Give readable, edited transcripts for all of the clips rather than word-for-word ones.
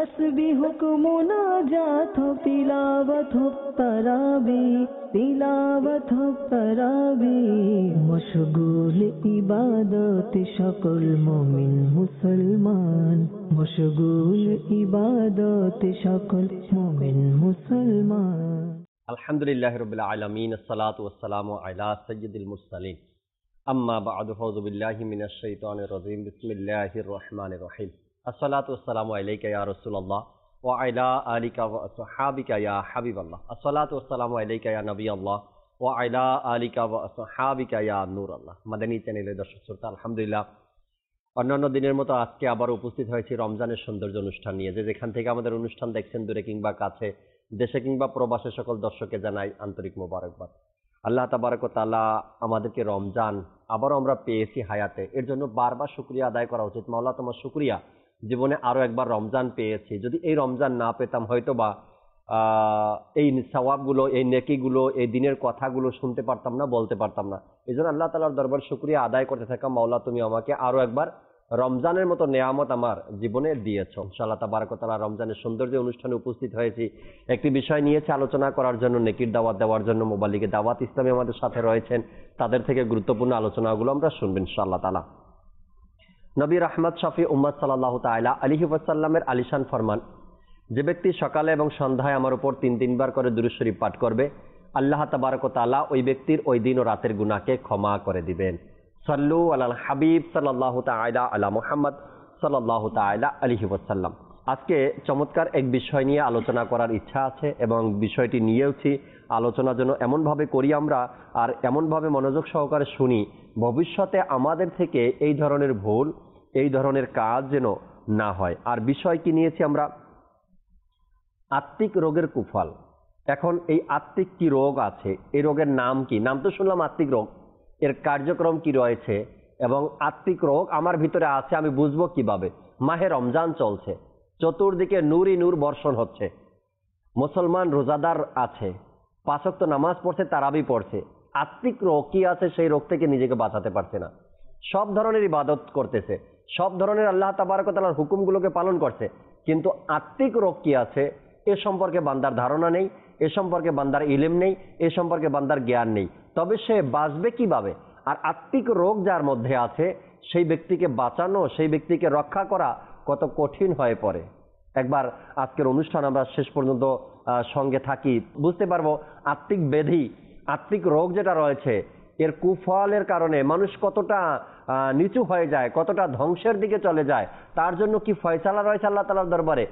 तस्बीह को मुनाजात हो तिलावत हो तरावी तिलावत हो तरावी मशगूल इबादत सकल मुमिन मुसलमान मशगूल इबादत सकल मुमिन मुसलमान अल्हम्दुलिल्लाहि रब्बिल आलमीन अस्सलातु वस्सलामु अला सय्यिदिल मुरसलीन अम्मा बअदु फौज़ु बिल्लाहि मिनश शैतानिर रजीम बिस्मिल्लाहिर रहमानिर रहीम अस्सलातु वस्सलामु अलैका या रसूलल्लाह व अला आलिका व अस्हाबिका या हबीबल्लाह अस्सलातु वस्सलामु अलैका या नबीयल्लाह व अला आलिका व अस्हाबिका या नूरल्लाह। মাদানী চ্যানেলের দর্শক শ্রোতা, আলহামদুলিল্লাহ অন্যান্য দিনের মতো আজকে আবার উপস্থিত হয়েছি রমজানের সৌন্দর্য অনুষ্ঠান নিয়ে। যেখান থেকে আমাদের অনুষ্ঠান দেখছেন দূরে কিংবা কাছে, দেশে কিংবা প্রবাসে, সকল দর্শককে জানাই আন্তরিক মোবারকবাদ। আল্লাহ তাবারক ওয়া তাআলা আমাদেরকে রমজান আবারও আমরা পেয়েছি হায়াতে, এর জন্য বারবার শুকরিয়া আদায় করা উচিত। মাওলা তোমার শুকরিয়া, জীবনে আরো একবার রমজান পেয়েছি। যদি এই রমজান না পেতাম হয়তোবা এই সওয়াবগুলো, এই নেকিগুলো, এই দিনের কথাগুলো শুনতে পারতাম না, বলতে পারতাম না। এই জন্য আল্লাহ তাআলার দরবার শুকরিয়া আদায় করতে থাকা, মাওলা তুমি আমাকে আরো একবার রমজানের মতো নেয়ামত আমার জীবনে দিয়েছো। ইনশাআল্লাহ তাবারক ওয়া তাআলা রমজানের সৌন্দর্য অনুষ্ঠানে উপস্থিত হয়েছি। একটি বিষয় নিয়েছে আলোচনা করার জন্য, নেকির দাওয়াত দেওয়ার জন্য। মোবালিকে দাওয়াত ইসলামী আমাদের সাথে রয়েছেন, তাদের থেকে গুরুত্বপূর্ণ আলোচনাগুলো আমরা শুনবো ইনশাআল্লাহ তাআলা। নবী রাহমাত শফি উম্মত সাল্লাল্লাহু তাআলা আলাইহি ওয়াসাল্লামের আলিশান ফরমান, যে ব্যক্তি সকালে এবং সন্ধ্যায় আমার উপর 3 বার করে দুরূদ শরীফ পাঠ করবে, আল্লাহ তাবারক ওয়া তাআলা ওই ব্যক্তির ওই দিন ও রাতের গুনাহকে ক্ষমা করে দিবেন। সাল্লু আলাল হাবিব সাল্লাল্লাহু তাআলা আলা মুহাম্মদ সাল্লাল্লাহু তাআলা আলাইহি ওয়াসাল্লাম। আজকে চমৎকার এক বিষয় নিয়ে আলোচনা করার ইচ্ছা আছে এবং বিষয়টি নিয়েওছি। আলোচনা যেন এমনভাবে করি আমরা, আর এমনভাবে মনোযোগ সহকারে শুনি, ভবিষ্যতে আমাদের থেকে এই ধরনের ভুল, এই ধরনের কাজ যেন না হয়। আর বিষয় কি নিয়েছি আমরা? আত্মিক রোগের কুফল। এখন এই আত্মিক কি রোগ আছে, এই রোগের নাম কি? নাম তো শুনলাম আত্মিক রোগ, এর কার্যক্রম কি রয়েছে এবং আত্মিক রোগ আমার ভিতরে আছে আমি বুঝবো কিভাবে? মাহে রমজান চলছে, চতুর্দিকে নূরই নূর বর্ষণ হচ্ছে, মুসলমান রোজাদার আছে, 5 ওয়াক্ত নামাজ পড়ছে, তারাবি পড়ছে। আত্মিক রোগ কি আছে? সেই রোগ থেকে নিজেকে বাঁচাতে পারছে না। সব ধরনের ইবাদত করতেছে, সব ধরনের আল্লাহ তাবারক ওয়া তাআলার হুকুমগুলোকে পালন করছে, কিন্তু আত্মিক রোগ কি আছে এ সম্পর্কে বান্দার ধারণা নেই, এ সম্পর্কে বান্দার ইলম নেই, এ সম্পর্কে বান্দার জ্ঞান নেই। তবে সে বাঁচবে কিভাবে? আর আত্মিক রোগ যার মধ্যে আছে সেই ব্যক্তিকে বাঁচানো, সেই ব্যক্তিকে রক্ষা করা কত কঠিন হয়ে পড়ে। একবার আজকের অনুষ্ঠান আমরা শেষ পর্যন্ত সঙ্গে থাকি, বুঝতে পারবো আত্মিক ব্যাধি, আত্মিক রোগ যেটা রয়েছে, এর কুফলের কারণে মানুষ কতটা নিচু হয়ে যায়, কতটা ধ্বংসের দিকে চলে যায়। তার জন্য কি ফয়সালা রয়েছে আল্লাহ তাআলার দরবারে,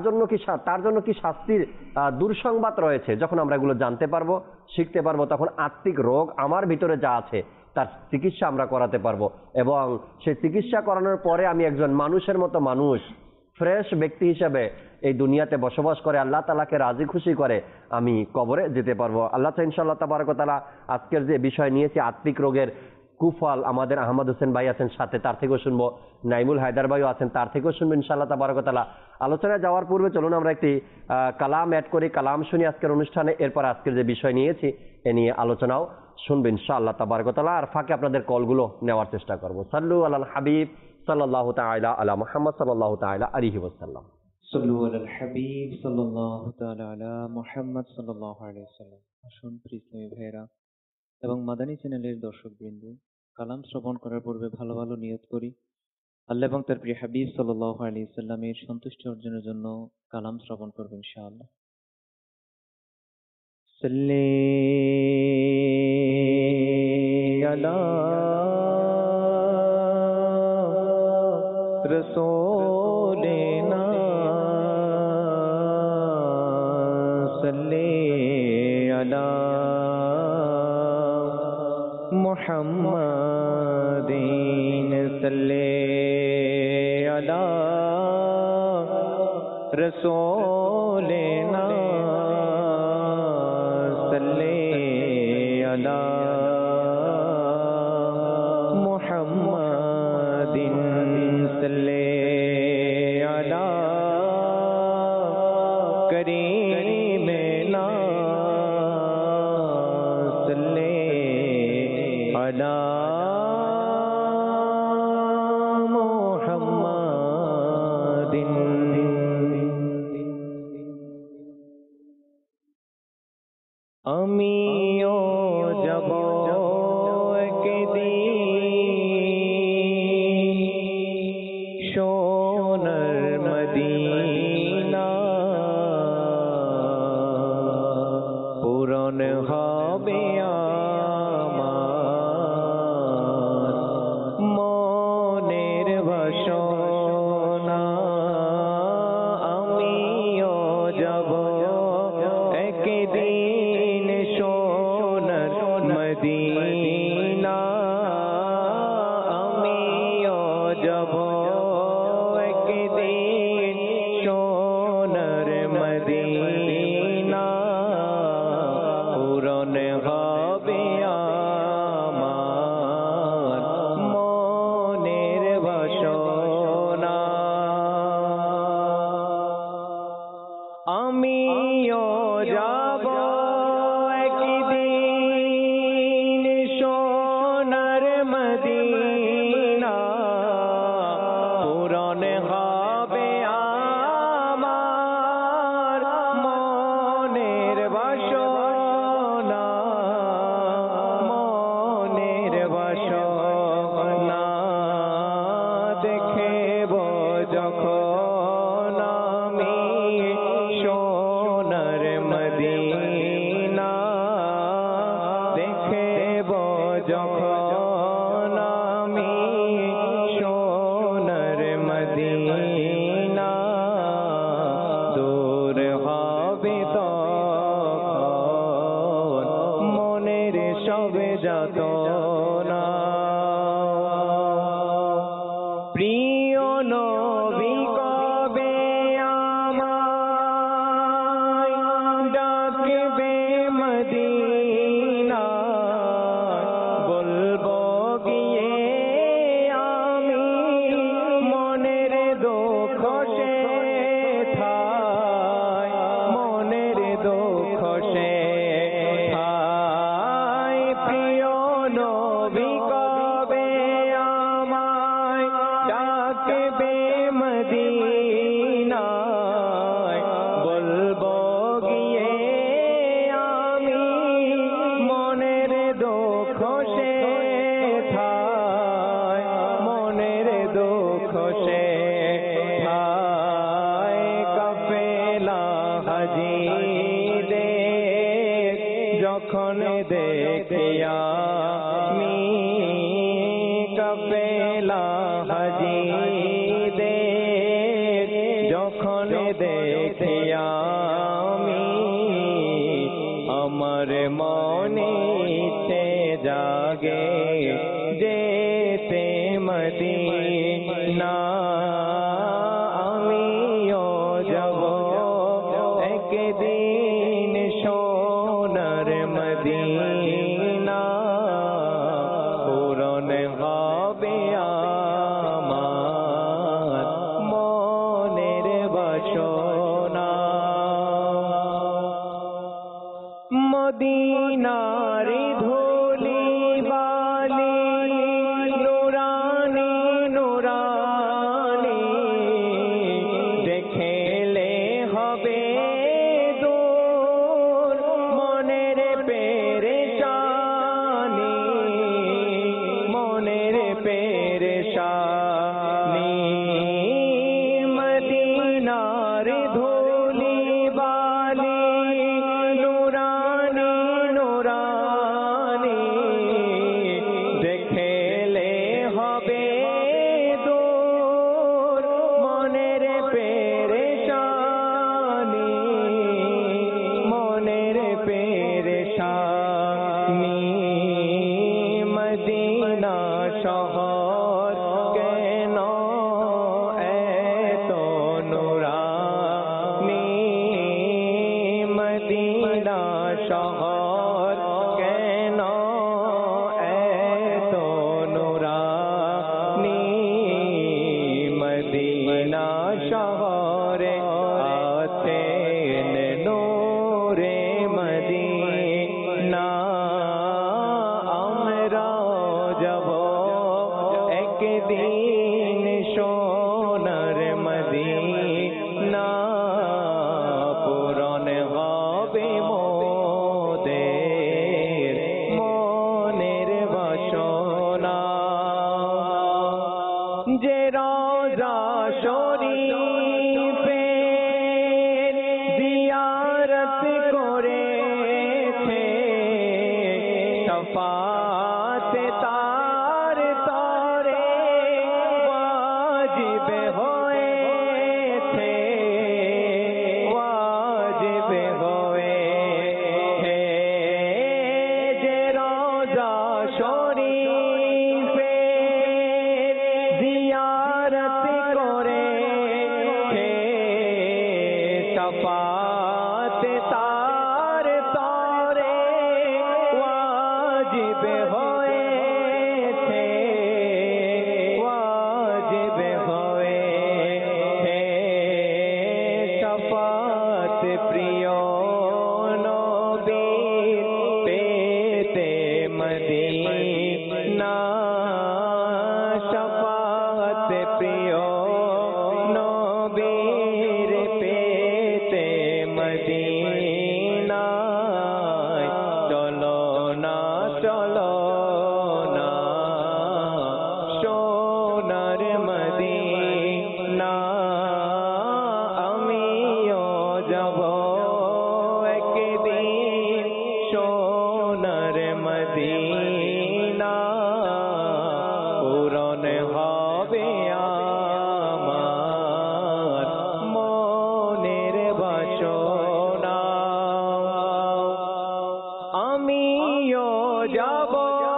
তার জন্য কি শাস্তির দুঃসংবাদ রয়েছে। যখন আমরা এগুলো জানতে পারবো, শিখতে পারবো, তখন আত্মিক রোগ আমার ভিতরে যা আছে তার চিকিৎসা আমরা করাতে পারবো। এবং সেই চিকিৎসা করানোর পরে আমি একজন মানুষের মতো মানুষ, ফ্রেশ ব্যক্তি হিসেবে এই দুনিয়াতে বসবাস করে আল্লাহ তাআলাকে রাজি খুশি করে আমি কবরে যেতে পারবো। আল্লাহ চাই ইনশাআল্লাহ তাবারক ওয়া তাআলা আজকের যে বিষয় নিয়েছি আত্মিক রোগের কুফল, আমাদের আহমদ হোসেন ভাই আছেন সাথে, তার থেকেও শুনবো। নাইমুল হায়দার ভাইও আছেন, তার থেকেও শুনবো ইনশাআল্লাহ তাবারক ওয়া তাআলা। আলোচনায় যাওয়ার পূর্বে চলুন আমরা একটি কালাম অ্যাড করি, কালাম শুনি আজকের অনুষ্ঠানে। এরপর আজকের যে বিষয় নিয়েছি এ নিয়ে আলোচনাও শুনবো ইনশাআল্লাহ তাবারক ওয়া তাআলা। আর ফাঁকে আপনাদের কলগুলো নেওয়ার চেষ্টা করবো। সাল্লু আলাল হাবিব সাল্লাল্লাহু তাআলা আলা মুহাম্মদ সাল্লাল্লাহু তাআলা আলাইহি ওয়াসাল্লাম। সাল্লু আলাল হাবিব সাল্লাল্লাহু তাআলা আলা মুহাম্মদ সাল্লাল্লাহু আলাইহি ওয়াসাল্লাম। আসুন প্রিয় ইসলামী ভাইরা এবং মাদানী চ্যানেলের দর্শকবৃন্দ, কালাম শ্রবণ করার পূর্বে ভালো ভালো নিয়ত করি আল্লাহ এবং তার প্রিয় হাবিব সাল্লাল্লাহু আলাইহি ওয়াসাল্লামের সন্তুষ্টি অর্জনের জন্য কালাম শ্রবণ করব ইনশাআল্লাহ। সাল্লি আলা রাসূলিনা সাল্লি আলা মুহাম্মাদিন সাল্লি আলা রাসূলিনা সাল্লি আলা মুহাম্মাদিন সাল্লি আলা করিমিনা সাল্লি আলা মুহাম্মাদিন আমিও যাব একদিন সোনার মদিনা, পূরণ হবে আমার মনের বাসনা। আমিও যাব একদিন সোনার মদিনা, আমিও যাব একদিন সোনার মদিনা, পূরণ হবে আমার মনের বাসনা। আমিও যাব একদিন সোনার মদিনা, পূরণ হবে আমার মনের বাসনা, মনের বাসনা। দেখব যখন আমি সোনার মদিনা, দেখব যখন আমি সোনার মদিনা, দূর হবে তখন মনের সবে যাতনা। প্রিয় নবী কবে আমায় ডাকবে মদিনা, বলবো গিয়ে আমি মনের দুঃখ সেথায়, মনের দুঃখ সেথায়। প্রিয় নবী কবে আমায় ডাকবে মদিনায়, বলবো গিয়ে আমি মনের দুঃখ সেথায়, মনের দুঃখ সেথায়। কাফেলা হাজিদের যখন দেখি আমি, কাফেলা হাজিদের যখন দেখি আমি, আমার মনে ইচ্ছে জাগে যেতে মদিনা। আমিও যাব একদিন সোনার মদিনা, পূরণ হবে আমার মনের বাসনা। মদিনার ধুলি বালি নুরানি নুরানি, দেখলে হবে দূর মনের পেরেশানি, মনের পেরেশানি। মদিনার ধুলি বালি নুরানি নুরানি, দেখলে হবে দূর মনের পেরেশানি, মনের পেরেশানি। মদিনা শহর কেন এত নুরানি, মদিনা শহর কেন এত নুরানি। মদিনা শহরে আছেন নূরে মদিনা, আমরাও যাব একদিন সোনার মদিনা, পূরণ হবে মোর शफात तार तोरे वाजिब होए थे, वाजिब होए थे। जे रोजा शरीफे जियारत करे थे, शफात तार तोरे वाजिब होए थे, वाजिब होए थे। शफात प्रिय नबीर पेते मदीना, शफात प्रिय नबीर पेते मदीना। चलो ना चलो ना সোনার মদিনা, আমিও যাব একদিন সোনার মদিনা। পূরণ হবে আমার মনের বাসনা, আমিও যাব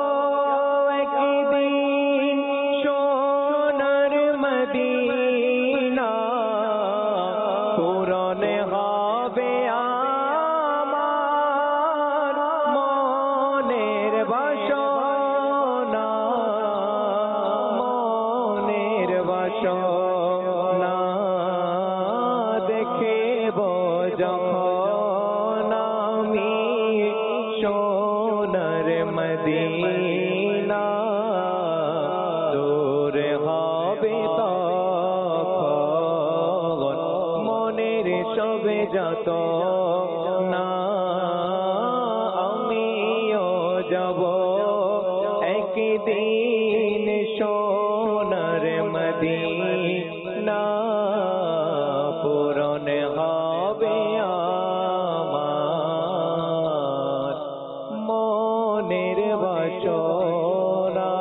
একদিন সোনার মদিনা। পূরণ হবে আমার মনের বাসনা, মনের বাসনা। দেখিব যখন আমি সোনার মদিনা, দূর হবে তখন মনের সবে যত না। আমিও যাব একদিন সোনার মদিনা। পূরণ হবে আমার মনের বাসনা।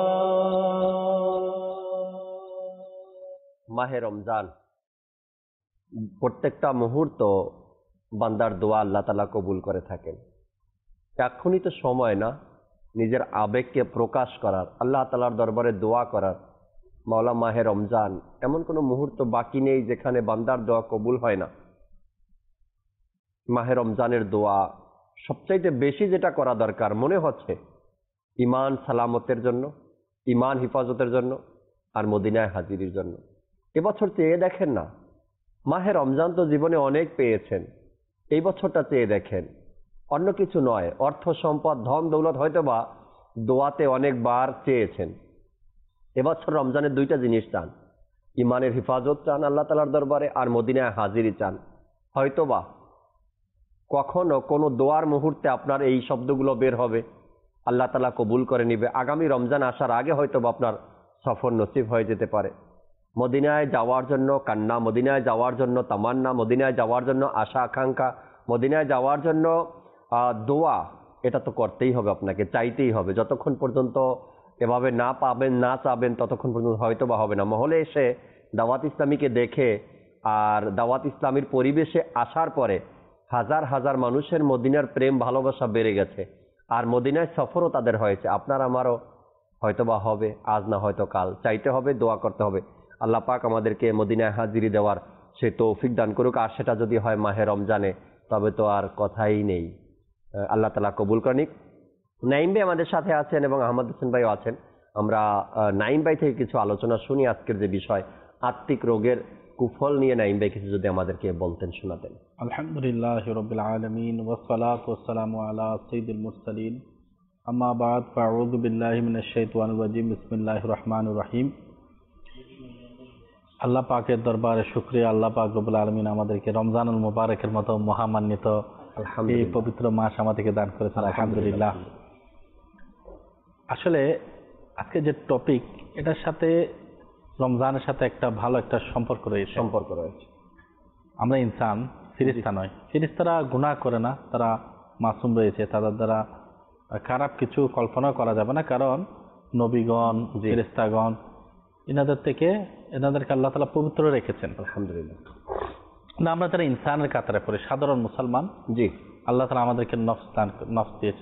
মাহে রমজান প্রত্যেকটা মুহূর্ত বান্দার দোয়া আল্লাহ তাআলা কবুল করে থাকেন। এখনই তো সময় না নিজের আবেগকে প্রকাশ করার, আল্লাহ তাআলার দরবারে দোয়া করার। মাওলা মাহে রমজান, এমন কোনো মুহূর্ত বাকি নেই যেখানে বান্দার দোয়া কবুল হয় না। মাহে রমজানের দোয়া সবচাইতে বেশি যেটা করা দরকার মনে হচ্ছে ইমান সালামতের জন্য, ইমান হিফাজতের জন্য, আর মদিনায় হাজিরির জন্য। এবছর চেয়ে দেখেন না, মাহে রমজান তো জীবনে অনেক পেয়েছেন, এই বছরটা চেয়ে দেখেন। অন্য কিছু নয়, অর্থ সম্পদ ধন দৌলত হয়তোবা দোয়াতে অনেকবার চেয়েছেন। এবছর রমজানের দুইটা জিনিস চান, ইমানের হিফাজত চান আল্লাহ তাআলার দরবারে, আর মদিনায় হাজিরি চান। হয়তোবা কখনো কোনো দোয়ার মুহূর্তে আপনার এই শব্দগুলো বের হবে, আল্লাহ তাআলা কবুল করে নিবে। আগামী রমজান আসার আগে হয়তোবা আপনার সফর নসিব হয়ে যেতে পারে। মদিনায় যাওয়ার জন্য কান্না, মদিনায় যাওয়ার জন্য তামান্না, মদিনায় যাওয়ার জন্য আশা আকাঙ্ক্ষা, মদিনায় যাওয়ার জন্য দোয়া, এটা তো করতেই হবে, আপনাকে চাইতেই হবে। যতক্ষণ পর্যন্ত এভাবে না পাবেন, না চাবেন, ততক্ষণ পর্যন্ত হয়তো বা হবে না। মহলে এসে দাওয়াত ইসলামীকে দেখে আর দাওয়াত ইসলামীর পরিবেশে আসার পরে হাজার হাজার মানুষের মদিনার প্রেম ভালোবাসা বেড়ে গেছে, আর মদিনায় সফরও তাদের হয়েছে। আপনার আমারও হয়তোবা হবে, আজ না হয়তো কাল। চাইতে হবে, দোয়া করতে হবে। আল্লাহ পাক আমাদেরকে মদিনায় হাজিরি দেওয়ার সে তৌফিক দান করুক। আর সেটা যদি হয় মাহে রমজানে, তবে তো আর কথাই নেই। আল্লাহ তাআলা কবুল করে নিক। নাইম ভাই আমাদের সাথে আছেন এবং আহমদ হোসেন ভাইও আছেন। আমরা নাইম ভাই থেকে কিছু আলোচনা শুনি। আজকের যে বিষয় আত্মিক রোগের কুফল নিয়ে নাইম ভাই কিছু যদি আমাদেরকে বলতেন, শোনাতেন। আলহামদুলিল্লাহি রাব্বিল আলামিন ওয়াসসালাতু ওয়াসসালামু আলা সাইয়্যিদিল মুরসালিন আম্মা বাদ ফাআউযু বিল্লাহি মিনাশ শাইতানির রাজিম বিসমিল্লাহির রহমানির রহিম। আল্লাহ পাকের দরবারে শুকরিয়া, আল্লাহ পাক রব্বুল আলামিন আমাদেরকে রমজানুল মুবারকের মতো মহামান্বিত এই পবিত্র মাস আমাদেরকে দান করেছেন, আলহামদুলিল্লাহ। আসলে আজকে যে টপিক, এটার সাথে রমজানের সাথে একটা ভালো একটা সম্পর্ক রয়েছে। আমরা ইনসান, ফিরিস্তা নয়। ফিরিস্তারা গুনাহ করে না, তারা মাসুম রয়েছে, তাদের দ্বারা খারাপ কিছু কল্পনা করা যাবে না, কারণ নবীগণ, ফেরেশতাগণ এনাদেরকে আল্লাহ তাআলা পবিত্র রেখেছেন। আলহামদুলিল্লাহ। না, আমরা যারা ইনসানের কাতারে পড়ি, সাধারণ মুসলমান, জি, আল্লাহ তাআলা আমাদেরকে নফস দিয়েছে।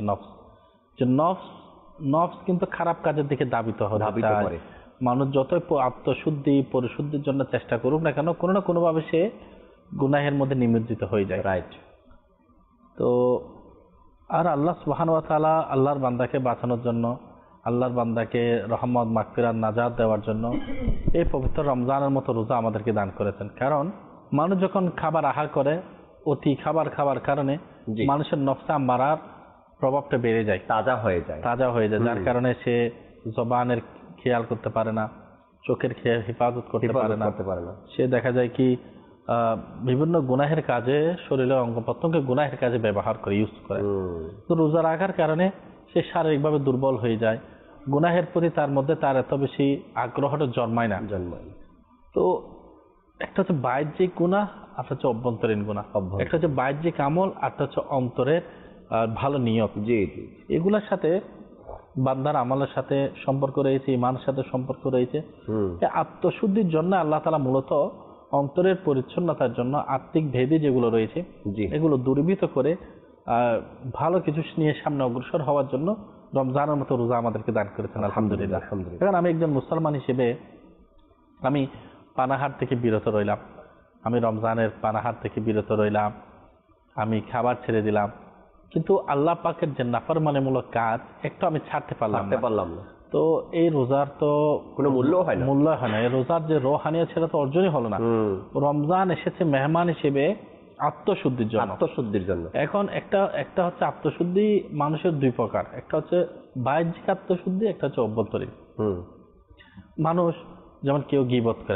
নফস কিন্তু খারাপ কাজের দিকে ধাবিত করে। মানুষ যতই আত্মশুদ্ধি পরিশুদ্ধির জন্য চেষ্টা করুক না কেন, কোনো না কোনোভাবে সে গুনাহের মধ্যে নিমজ্জিত হয়ে যায়। রাইট। তো আর আল্লাহ সুবহানাহু ওয়া তাআলা আল্লাহর বান্দাকে বাঁচানোর জন্য, আল্লাহর বান্দাকে রহমত, মাগফিরাত, নাজাত দেওয়ার জন্য এই পবিত্র রমজানের মতো রোজা আমাদেরকে দান করেছেন। কারণ মানুষ যখন খাবার আহার করে, অতি খাবার খাওয়ার কারণে মানুষের নফসে আম্মারার প্রভাবটা বেড়ে যায়, তাজা হয়ে যায়। যার কারণে সে জবানের খেয়াল করতে পারে না, চোখের হেফাজত করতে পারে না। সে দেখা যায় কি বিভিন্ন গুনাহের কাজে, শরীরের অঙ্গ প্রত্যঙ্গ গুনাহের কাজে ব্যবহার করে, ইউজ করে। তো রোজা রাখার কারণে সে শারীরিকভাবে দুর্বল হয়ে যায়, গুনাহের প্রতি তার মধ্যে তার এত বেশি আগ্রহটা জন্মায় না। তো একটা হচ্ছে বাহ্যিক গুনাহ, আর হচ্ছে অভ্যন্তরীণ গুনাহ। একটা হচ্ছে বাহ্যিক আমল, আর হচ্ছে অন্তরের ভালো নিয়ত। এগুলোর সাথে বান্দার আমলের সাথে সম্পর্ক রয়েছে, ইমানের সাথে সম্পর্ক রয়েছে। আত্মশুদ্ধির জন্য আল্লাহ তাআলা মূলত অন্তরের পরিচ্ছন্নতার জন্য আত্মিক ভেদে যেগুলো রয়েছে এগুলো দূরীভূত করে ভালো কিছু নিয়ে সামনে অগ্রসর হওয়ার জন্য রমজানের মতো রোজা আমাদেরকে দান করেছেন। আলহামদুলিল্লাহ। কারণ আমি একজন মুসলমান হিসেবে আমি পানাহার থেকে বিরত রইলাম, আমি রমজানের পানাহার থেকে বিরত রইলাম, আমি খাবার ছেড়ে দিলাম, কিন্তু আল্লাহ পাকের যে নাফরমানিমূলক কাজ একটু আমি ছাড়তে পারলাম না। তো এই রোজার তো কোনো মূল্য হয় না। এই রোজার যে রোহানিয়ত সেটা তো অর্জনই হলো না। রমজান এসেছে মেহমান হিসেবে আত্মশুদ্ধির জন্য। এখন একটা হচ্ছে আত্মশুদ্ধি মানুষের দুই প্রকার, একটা হচ্ছে বাহ্যিক আত্মশুদ্ধি, একটা হচ্ছে অভ্যন্তরীণ। মানুষ যেমন কেউ গীবত করে,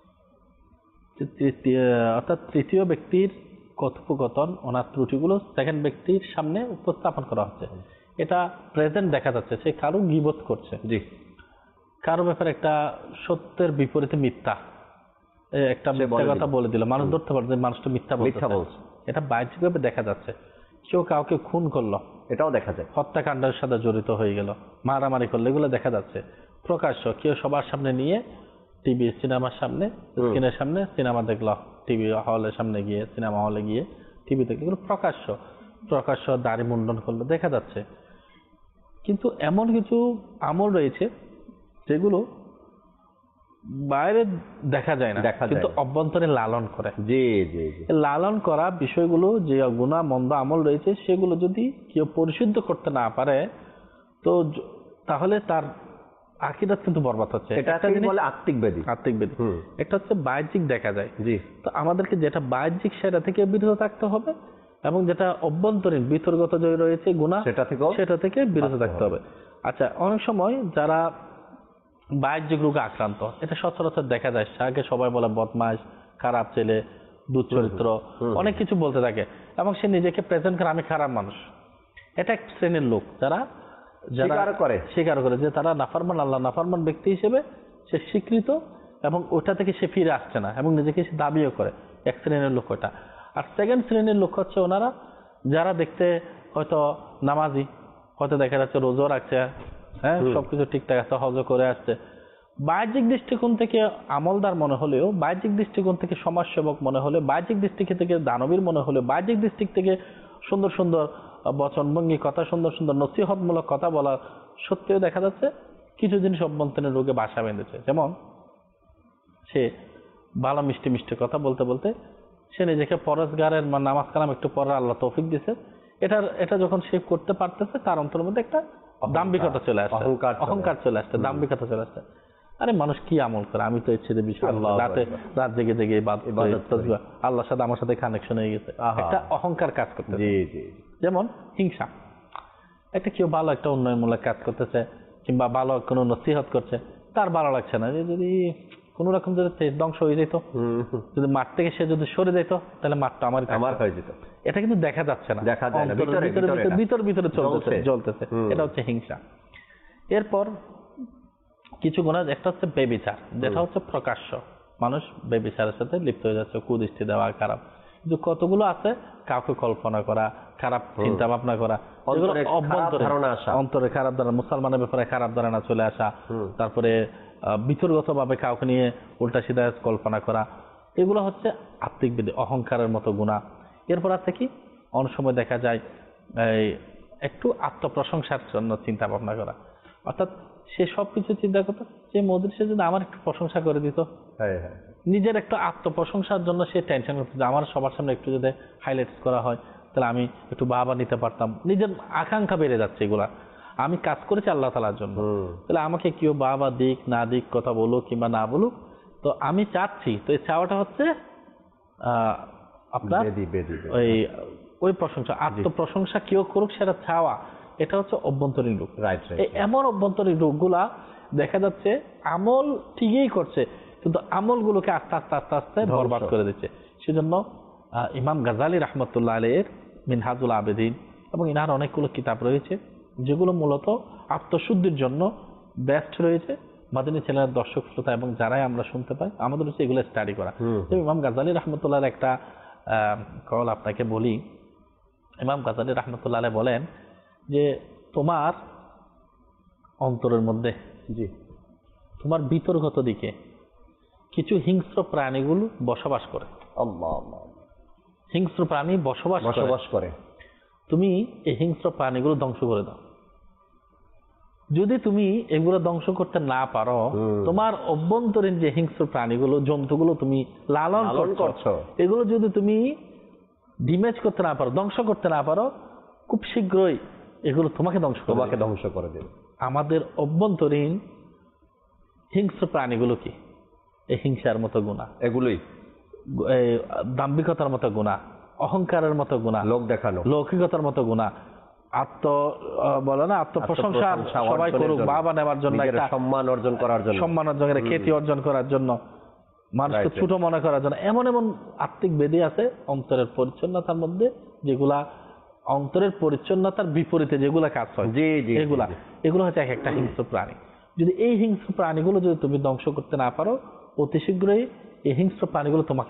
অর্থাৎ তৃতীয় ব্যক্তির কথোপকথন, ওনার ত্রুটিগুলো সেকেন্ড ব্যক্তির সামনে উপস্থাপন করা হচ্ছে, এটা প্রেজেন্ট দেখা যাচ্ছে। সে কারো গীবত করছে, কারো ব্যাপারে একটা সত্যের বিপরীতে মিথ্যা, একটা মিথ্যা কথা বলে দিল, মানুষ ধরতে পারে যে মানুষটা মিথ্যা বলছে। এটা বাহ্যিকভাবে দেখা যাচ্ছে। কেউ কাউকে খুন করলো, এটাও দেখা যায়। হত্যাকাণ্ডের সাথে জড়িত হয়ে গেল, মারামারি করলো, এগুলো দেখা যাচ্ছে প্রকাশ্য। কেউ সবার সামনে নিয়ে টিভি, সিনেমার সামনে, স্ক্রিনের সামনে সিনেমা দেখলো, টিভি হলের সামনে গিয়ে, সিনেমা হলে গিয়ে টিভি দেখলো, এগুলো প্রকাশ্য দাড়ি মুন্ডন করলো, দেখা যাচ্ছে। কিন্তু এমন কিছু আমল রয়েছে যেগুলো বাইরে দেখা যায় না, কিন্তু অভ্যন্তরে লালন করে। লালন করা বিষয়গুলো, যে গুনাহ মন্দ আমল রয়েছে, সেগুলো যদি কেউ পরিশুদ্ধ করতে না পারে তো তাহলে তার আকীদাত কিন্তু বরবাদ হচ্ছে। এটা বলে আত্মিক ব্যাধি। একটা হচ্ছে বাহ্যিক দেখা যায়। তো আমাদেরকে যেটা বাহ্যিক সেটা থেকে বিরত থাকতে হবে, এবং যেটা অভ্যন্তরীণ বিতর্গত যে রয়েছে গুনাহ, সেটা থেকে বিরত থাকতে হবে। আচ্ছা, অনেক সময় যারা বাহ্যিক রোগে আক্রান্ত, এটা সচরাচর দেখা যায়, আগে সবাই বলে বদমাশ, খারাপ ছেলে, দুশ্চরিত্র, অনেক কিছু বলতে থাকে, এবং সে নিজেকে প্রেজেন্ট করে আমি খারাপ মানুষ। এটা এক শ্রেণীর লোক যারা স্বীকার করে যে তারা নাফরমান, আল্লাহ নাফরমান ব্যক্তি হিসেবে সে স্বীকৃত, এবং ওটা থেকে সে ফিরে আসছে না, এবং নিজেকে সে দাবিও করে। এক শ্রেণীর লোক ওটা। আর সেকেন্ড শ্রেণীর লোক হচ্ছে ওনারা যারা দেখতে হয়তো নামাজি, হয়তো দেখা যাচ্ছে রোজা রাখছে, হ্যাঁ, সবকিছু ঠিকঠাক আছে, হজ করে আসছে, বাহ্যিক দৃষ্টিকোণ থেকে আমলদার মনে হলেও, বাহ্যিক দৃষ্টিকোণ থেকে সমাজসেবক মনে হলে, বাহ্যিক দৃষ্টিকোণ থেকে দানবীর মনে হলে, বাহ্যিক দৃষ্টি থেকে সুন্দর সুন্দর বচনভঙ্গি কথা, সুন্দর সুন্দর নসিহতমূলক কথা বলা সত্ত্বেও দেখা যাচ্ছে কিছু জিনিস অভ্যন্তরীণ রোগে বাসা বেঁধেছে। যেমন সে ভালো মিষ্টি মিষ্টি কথা বলতে বলতে সে নিজেকে পরেশগারের নামাজ কালাম একটু পরে আল্লাহ তৌফিক দিয়েছে, এটা যখন সে করতে পারতেছে, তার অন্তরের মধ্যে একটা দাম্ভিকতা চলে আসছে, অহংকার চলে আসছে, দাম্ভিকতা চলে আসছে। আরে মানুষ কি আমল করে, আমি তো এর ছেড়ে বিষয় রাত জেগে জেগে আল্লাহর সাথে আমার সাথে কানেকশন হয়ে গেছে, একটা অহংকার কাজ করতে। যেমন হিংসা, একটা কেউ ভালো একটা উন্নয়নমূলক কাজ করতেছে, কিংবা ভালো কোনো নসিহত করছে, তার ভালো লাগছে না, যে যদি কোন রকম যদি ধ্বংস হয়ে যেত, যদি মাঠ থেকে সে যদি সরে যেত, তাহলে মাঠটা আমার হয়ে যেত। এটা কিন্তু দেখা যাচ্ছে না, ভিতরে চলতেছে। এটা হচ্ছে হিংসা। এরপর কিছু গুনাহ, একটা হচ্ছে ব্যভিচার, যেটা হচ্ছে প্রকাশ্য, মানুষ ব্যভিচারের সাথে লিপ্ত হয়ে যাচ্ছে, কুদৃষ্টি দেওয়া, খারাপ। কিন্তু কতগুলো আছে কাউকে কল্পনা করা, খারাপ চিন্তা ভাবনা করা, অন্তরে খারাপ ধারণা আসা, অন্তরে খারাপ ধারণা, মুসলমানের ব্যাপারে খারাপ ধারণা চলে আসা, তারপরে বিতর্কগতভাবে কাউকে নিয়ে উল্টা সিধা কল্পনা করা, এগুলো হচ্ছে আত্মিক বিধি, অহংকারের মতো গুনাহ। এরপর আছে কি, অনেক সময় দেখা যায় এই একটু আত্মপ্রশংসার জন্য চিন্তা ভাবনা করা, অর্থাৎ সে সবকিছু চিন্তা করতো যে মধুর সে যদি আমার একটু প্রশংসা করে দিত, নিজের একটু আত্মপ্রশংসার জন্য সে টেনশন করতো যে আমার সবার সামনে একটু যদি হাইলাইটস করা হয় তাহলে আমি একটু বাবা নিতে পারতাম। নিজের আকাঙ্ক্ষা বেড়ে যাচ্ছে এগুলা। আমি কাজ করেছি আল্লাহ তাআলার জন্য, তাহলে আমাকে কেউ বাবা দিক না দিক, কথা বলুক কিংবা না বলুক, তো আমি চাচ্ছি, তো এই চাওয়াটা হচ্ছে আপনার ওই প্রশংসা, আত্মপ্রশংসা কেউ করুক সেটা চাওয়া, এটা হচ্ছে অভ্যন্তরীণ রোগ। এমন অভ্যন্তরীণ রোগগুলা দেখা যাচ্ছে আমল ঠিকই করছে কিন্তু আমলগুলোকে আস্তে আস্তে আস্তে আস্তে বরবাদ করে দিচ্ছে। সেজন্য ইমাম গাজালি রাহমাতুল্লাহ আলাইহির মিনহাজুল আবেদিন এবং ইনার অনেকগুলো কিতাব রয়েছে যেগুলো মূলত আত্মশুদ্ধির জন্য বেস্ট রয়েছে। মাদানী চ্যানেলের দর্শক শ্রোতা এবং যারাই আমরা শুনতে পাই আমাদের হচ্ছে এগুলো স্টাডি করা। ইমাম গাজালি রাহমাতুল্লাহ একটা কল আপনাকে বলি। ইমাম গাজালি রাহমাতুল্লাহ আলাইহি বলেন যে তোমার অন্তরের মধ্যে, জি, তোমার বিতর্গত দিকে কিছু হিংস্র প্রাণীগুলো বসবাস করে। হিংস্র প্রাণী বসবাস করে, তুমি এই হিংস্র প্রাণীগুলো ধ্বংস করে দাও। যদি তুমি এগুলো ধ্বংস করতে না পারো, তোমার অভ্যন্তরীণ যে হিংস্র প্রাণীগুলো, জন্তুগুলো তুমি লালন করছো, এগুলো যদি তুমি ডিমেজ করতে না পারো, ধ্বংস করতে না পারো, খুব শীঘ্রই এগুলো তোমাকে ধ্বংস করে দেবে। আমাদের অভ্যন্তরীণ হিংস্র প্রাণীগুলো কি? এই হিংসার মতো গুনাহ, এগুলোই দাম্ভিকতার মতো গুনাহ, অহংকারের মতো গুনাহ, লোক দেখানো, লৌকিকতার মতো গুনাহ, আত্মপ্রশংসা সবাই করুক, বাবা নেওয়ার জন্য, সম্মান অর্জন করার জন্য, খ্যাতি অর্জন করার জন্য, মানুষকে ছোট মনে করার জন্য, এমন এমন আত্মিক বেদি আছে অন্তরের পরিচ্ছন্নতার মধ্যে, যেগুলা অন্তরের পরিচ্ছন্নতার বিপরীতে যেগুলা কাজ হয়, এগুলো হচ্ছে এক একটা হিংস্র প্রাণী। যদি এই হিংস্র প্রাণীগুলো যদি তুমি ধ্বংস করতে না পারো, অতি শীঘ্রই এই হিংস্র প্রাণীগুলো তোমাকে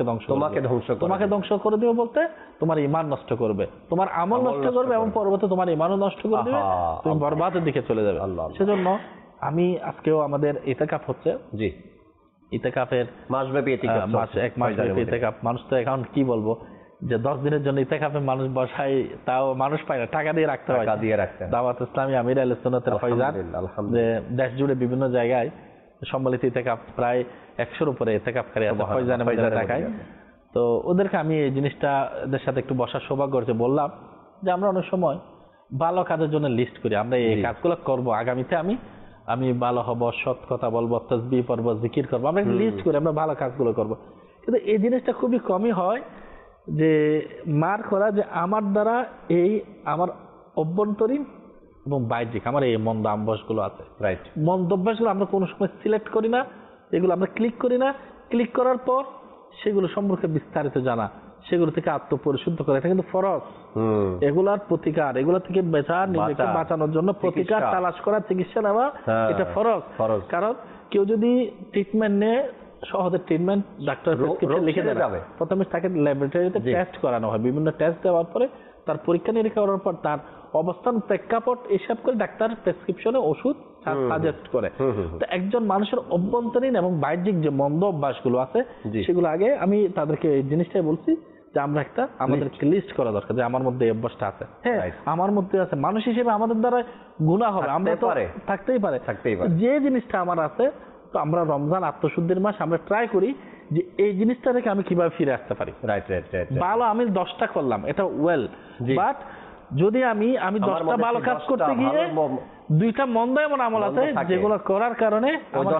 ধ্বংস করে দেবে। বলতে তোমার ঈমান নষ্ট করবে, তোমার আমল নষ্ট করবে এবং পরবর্তী তোমার ঈমানও নষ্ট করে দেবে, তুমি বরবাদের দিকে চলে যাবে। সেজন্য আমি আজকেও আমাদের ইতিকাফ হচ্ছে, জি, ইতিকাফের মাসব্যাপী এক মাসব্যাপী ইতিকাফ। মানুষ তো এখন কি বলবো যে 10 দিনের জন্য ইতিকাফে মানুষ বসায়, তাও মানুষ পায় না, টাকা দিয়ে রাখতে হয়। দাওয়াত ইসলামী আমির আহলে সুন্নাতের ফয়জান যে দেশ জুড়ে বিভিন্ন জায়গায় সম্মিলিত ইতিকাফ প্রায় 100-র উপরে ইতিকাফকারী আছে ফয়জানে ঢাকায়। তো ওদেরকে আমি এই জিনিসটা এদের সাথে একটু বসার সৌভাগ্য হয়েছে। বললাম যে আমরা অনেক সময় ভালো কাজের জন্য লিস্ট করি, আমরা এই কাজগুলো করব, আগামীতে আমি ভালো হব, সৎ কথা বলবো, তাসবিহ পড়বো, জিকির করবো, আমরা লিস্ট করি আমরা ভালো কাজগুলো করব। কিন্তু এই জিনিসটা খুবই কমই হয় যে মার করা যে আমার দ্বারা এই আমার অভ্যন্তরীণ এবং বাহ্যিক আমার এই মন্দ অভ্যাসগুলো আছে, রাইট, মন্দ অভ্যাসগুলো আমরা কোনো সময় সিলেক্ট করি না, এগুলো আমরা ক্লিক করি না। ক্লিক করার পর সেগুলো সম্পর্কে বিস্তারিত জানা, সেগুলো থেকে আত্মপরিশুদ্ধ করা, এটা কিন্তু ফরজ। এগুলার প্রতিকার, এগুলো থেকে নিজেকে বাঁচানোর জন্য প্রতিকার তালাশ করা, চিকিৎসা নেওয়া, এটা ফরজ। কারণ কেউ যদি ট্রিটমেন্ট নেয়, সহজে ট্রিটমেন্ট ডাক্তার প্রেসক্রিপশন লিখে দেবে, প্রথমে তাকে ল্যাবরেটরিতে টেস্ট করানো হয়, বিভিন্ন টেস্ট দেওয়ার পরে তার পরীক্ষা নিরীক্ষা করার পর তার অবস্থান প্রেক্ষাপট হিসাব করে ডাক্তার প্রেসক্রিপশনে ওষুধ সাজেস্ট করে। তো একজন মানুষের অভ্যন্তরীণ এবং বাহ্যিক যে মন্দ অভ্যাসগুলো আছে সেগুলো আগে আমি তাদেরকে এই জিনিসটাই বলছি যে আমরা একটা আমাদেরকে লিস্ট করা দরকার যে আমার মধ্যে এই অভ্যাসটা আছে, হ্যাঁ আমার মধ্যে আছে। মানুষ হিসেবে আমাদের দ্বারা গুনাহ হবে, আমরা তো থাকতেই পারে, যে জিনিসটা আমার আছে। তো আমরা রমজান আত্মশুদ্ধির মাস, আমরা ট্রাই করি যে এই জিনিসটা থেকে আমি কিভাবে ফিরে আসতে পারি। ভালো আমি 10টা করলাম, এটা ওয়েল, বাট যদি আমি 10টা ভালো কাজ করতে গিয়ে 2টা মন্দ এমন আমল আছে যেগুলো করার কারণে আমার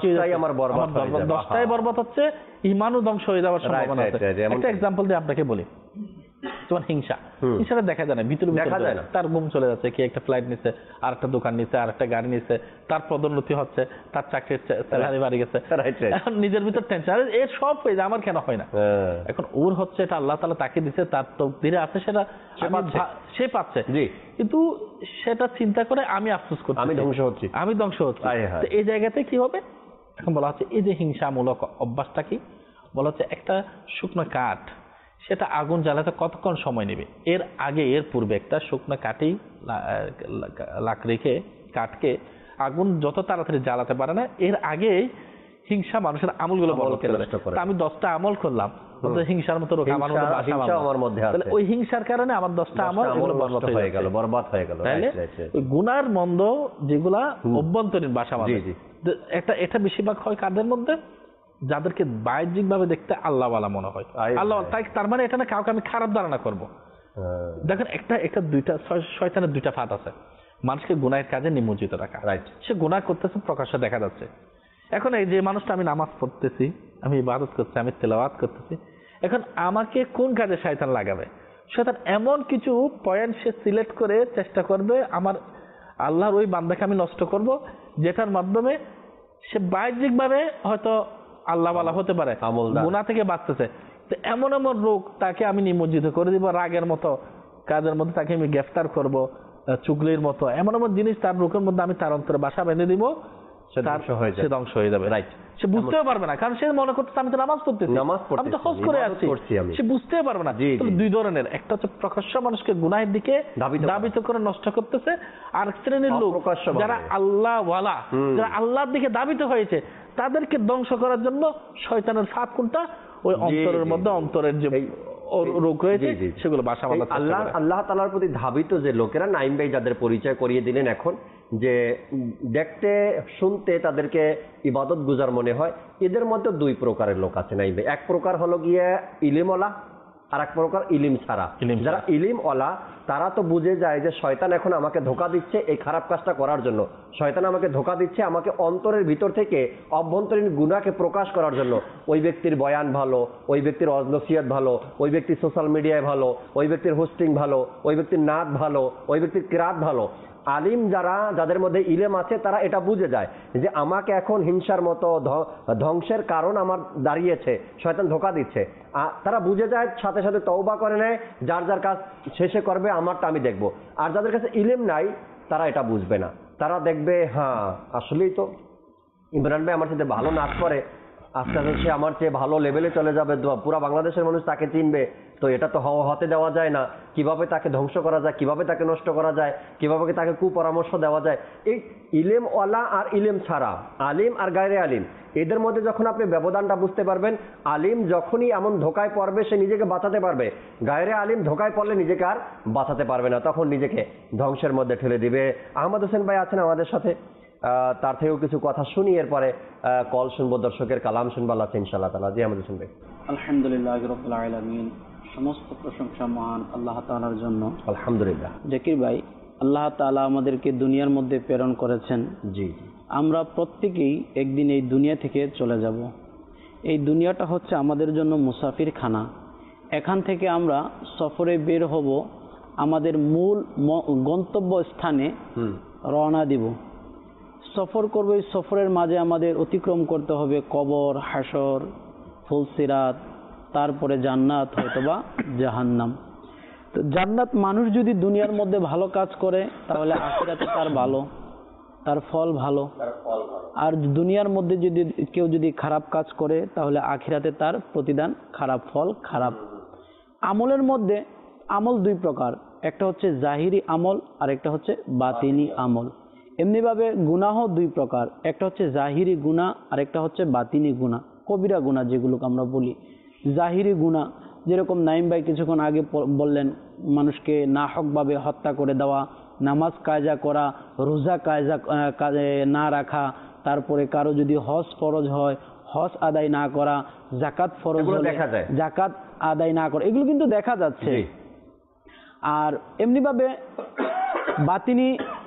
10টাই বরবাদ হচ্ছে, ঈমানও ধ্বংস হয়ে যাওয়ার সম্ভাবনা আছে। একটা এক্সাম্পল দিয়ে আপনাকে বলি, তোমার হিংসাটা দেখা যায় না, ভিতরে তার ঘুম চলে যাচ্ছে, কি একটা ফ্লাইট নিচ্ছে, আর একটা দোকান নিচ্ছে, আর একটা গাড়ি নিচ্ছে, তার পদোন্নতি হচ্ছে, তার চাকরির স্যালারি বাড়ি গেছে, এখন নিজের ভিতর টেনশন, এর সব হয়ে যায়, আমার কেন হয় না? এখন ওর হচ্ছে এটা আল্লাহ তাআলা তাকে দিচ্ছে, তার তকদিরে আছে, সেটা সে পাচ্ছে, কিন্তু সেটা চিন্তা করে আমি আফসোস করছি, আমি ধ্বংস হচ্ছি। এই জায়গাতে কি হবে? এখন বলা হচ্ছে এই যে হিংসামূলক অভ্যাসটা কি বলা হচ্ছে, একটা শুকনো কাঠ, সেটা আগুন জ্বালাতে কতক্ষণ সময় নেবে, এর আগে এর পূর্বে একটা শুকনো কাঠি রেখে কাঠকে আগুন যত তাড়াতাড়ি জ্বালাতে পারে না, এর আগেই হিংসা মানুষের আমলগুলো বন্ধ করে দেয়। তা আমি 10টা আমল করলাম, হিংসার মতো রোগ আমার মধ্যে আছে, ওই হিংসার কারণে আমার 10টা আমল বরবাদ হয়ে গেল। তাহলে ওই গুনার মন্দ যেগুলা অভ্যন্তরীণ বাসা বাঁধে, এটা বেশিরভাগ হয় কাদের মধ্যে, যাদেরকে বাহ্যিক ভাবে দেখতে আল্লাহওয়ালা মনে হয়, আল্লাহ, তাই তার মানে এটা না কাউকে আমি খারাপ ধারণা করবো। দেখেন একটা দুইটা শয়তানের দুইটা ফাঁদ আছে, মানুষকে গুনাহের কাজে নিমজ্জিত রাখা। সে গুনাহ করতেছে, প্রকাশ্যে দেখা যাচ্ছে। এখন এই যে মানুষটা, আমি নামাজ পড়তেছি, আমি ইবাদত করতেছি, আমি তেলাওয়াত করতেছি, এখন আমাকে কোন কাজে শয়তান লাগাবে? শয়তান এমন কিছু পয়েন্ট সে সিলেক্ট করে চেষ্টা করবে আমার আল্লাহর ওই বান্দাকে আমি নষ্ট করব, যেটার মাধ্যমে সে বাহ্যিক ভাবে হয়তো আল্লাহওয়ালা হতে পারে, গুনাহ থেকে বাঁচতেছে, তো এমন এমন রোগ তাকে আমি নিমজ্জিত করে দিব, রাগের মতো কাজের মধ্যে তাকে আমি গ্রেফতার করব, চুগলির মতো এমন এমন জিনিস তার রোগের মধ্যে আমি তার অন্তরে বাসা বেঁধে দিব, সে ধ্বংস হয়ে যাবে। রাইট, সে বুঝতেও পারবে না, কারণ সে মনে করতেছে আমি তো নামাজ পড়তেছি, আমি তো হজ করে আসছি, সে বুঝতেও পারবে না। দুই ধরনের, একটা হচ্ছে প্রকাশ্য মানুষকে গুনাহের দিকে ধাবিত করে নষ্ট করতেছে, আর শ্রেণীর লোক যারা আল্লাহওয়ালা, যারা আল্লাহর দিকে ধাবিত হয়েছে, তাদেরকে ধ্বংস করার জন্য শয়তানের ফাঁদ কোনটা, ওই অন্তরের মধ্যে অন্তরের যে রোগ রয়েছে সেগুলো বাসা বাঁধাতে। আল্লাহ তাআলার প্রতি ধাবিত যে লোকেরা, নাইম ভাই যাদের পরিচয় করিয়ে দিলেন এখন, যে দেখতে শুনতে তাদেরকে ইবাদত গুজার মনে হয়, এদের মধ্যে দুই প্রকারের লোক আছে নাইম ভাই। এক প্রকার হলো গিয়ে ইলিমওয়ালা, আর এক প্রকার ইলিম ছাড়া। যারা ইলিমওয়ালা তারা তো বুঝে যায় যে শয়তান এখন আমাকে ধোঁকা দিচ্ছে এই খারাপ কাজটা করার জন্য, শয়তান আমাকে ধোঁকা দিচ্ছে আমাকে অন্তরের ভিতর থেকে অভ্যন্তরীণ গুনাহকে প্রকাশ করার জন্য। ওই ব্যক্তির বয়ান ভালো, ওই ব্যক্তির ওয়াজ নসিহত ভালো, ওই ব্যক্তির সোশ্যাল মিডিয়ায় ভালো, ওই ব্যক্তির হোস্টিং ভালো, ওই ব্যক্তির নাচ ভালো, ওই ব্যক্তির কিরাত ভালো। আলিম যারা, যাদের মধ্যে ইলম আছে, তারা এটা বুঝে যায় যে আমাকে এখন হিংসার মতো ধ্বংসের কারণ আমার দাঁড়িয়েছে, শয়তান ধোঁকা দিচ্ছে। তারা বুঝে যায়, সাথে সাথে তওবা করে নেয়, যার যার কাজ শেষে করবে, আমারটা আমি দেখব। আর যাদের কাছে ইলম নাই, তারা এটা বুঝবে না, তারা দেখবে হ্যাঁ আসলেই তো ইমরান ভাই আমার সাথে ভালো নাচ করে, আস্তে আস্তে সে আমার চেয়ে ভালো লেভেলে চলে যাবে, পুরো বাংলাদেশের মানুষ তাকে চিনবে, তো এটা তো হতে দেওয়া যায় না। কিভাবে তাকে ধ্বংস করা যায়, কিভাবে তাকে নষ্ট করা যায়, কিভাবে তাকে কুপরামর্শ দেওয়া যায়। এই ইলেম ওয়ালা আর ইলেম ছাড়া, আলিম আর গায়রে আলিম, এদের মধ্যে যখন আপনি ব্যবধানটা বুঝতে পারবেন, আলিম যখনই এমন ধোকায় পড়বে সে নিজেকে বাঁচাতে পারবে, গায়রে আলিম ধোকায় পড়লে নিজেকে আর বাঁচাতে পারবে না, তখন নিজেকে ধ্বংসের মধ্যে ঠেলে দিবে। আহমদ হোসেন ভাই আছেন আমাদের সাথে, তার থেকেও কিছু কথা শুনি, এরপরে কল শুনবো, দর্শকের কালাম শুনবো আল্লাহ ইনশাআল্লাহ তাআলা। জি আহমদ হোসেন ভাই। আলহামদুলিল্লাহ রাব্বিল আলামিন, সমস্ত প্রশংসা মহান আল্লাহ তাআলার জন্য। আলহামদুলিল্লাহ। জাকির ভাই, আল্লাহ তাআলা আমাদেরকে দুনিয়ার মধ্যে প্রেরণ করেছেন। জি। আমরা প্রত্যেকেই একদিন এই দুনিয়া থেকে চলে যাব। এই দুনিয়াটা হচ্ছে আমাদের জন্য মুসাফির খানা। এখান থেকে আমরা সফরে বের হব, আমাদের মূল গন্তব্য স্থানে রওনা দিব। সফর করব, এই সফরের মাঝে আমাদের অতিক্রম করতে হবে কবর, হাসর, ফুলসিরাত, তারপরে জান্নাত হয়তোবা জাহান্নাম। তো জান্নাত, মানুষ যদি দুনিয়ার মধ্যে ভালো কাজ করে তাহলে আখিরাতে তার ভালো, তার ফল ভালো। আর দুনিয়ার মধ্যে যদি কেউ খারাপ কাজ করে তাহলে আখিরাতে তার প্রতিদান খারাপ, ফল খারাপ। আমলের মধ্যে আমল দুই প্রকার, একটা হচ্ছে জাহিরি আমল আর একটা হচ্ছে বাতিনি আমল। এমনিভাবে গুনাহ দুই প্রকার, একটা হচ্ছে জাহিরি গুনাহ আর একটা হচ্ছে বাতিনি গুনাহ, কবিরা গুনাহ যেগুলোকে আমরা বলি। জাহিরি গুনাহ যেরকম নাইম ভাই কিছুক্ষণ আগে বললেন, মানুষকে নাহকভাবে হত্যা করে দেওয়া, নামাজ কায়জা করা, রোজা কায়জা না রাখা, তারপরে কারো যদি হজ ফরজ হয় হজ আদায় না করা, যাকাত ফরজ হলে যাকাত আদায় না করা, এগুলো কিন্তু দেখা যাচ্ছে। আর এমনিভাবে বাতিনি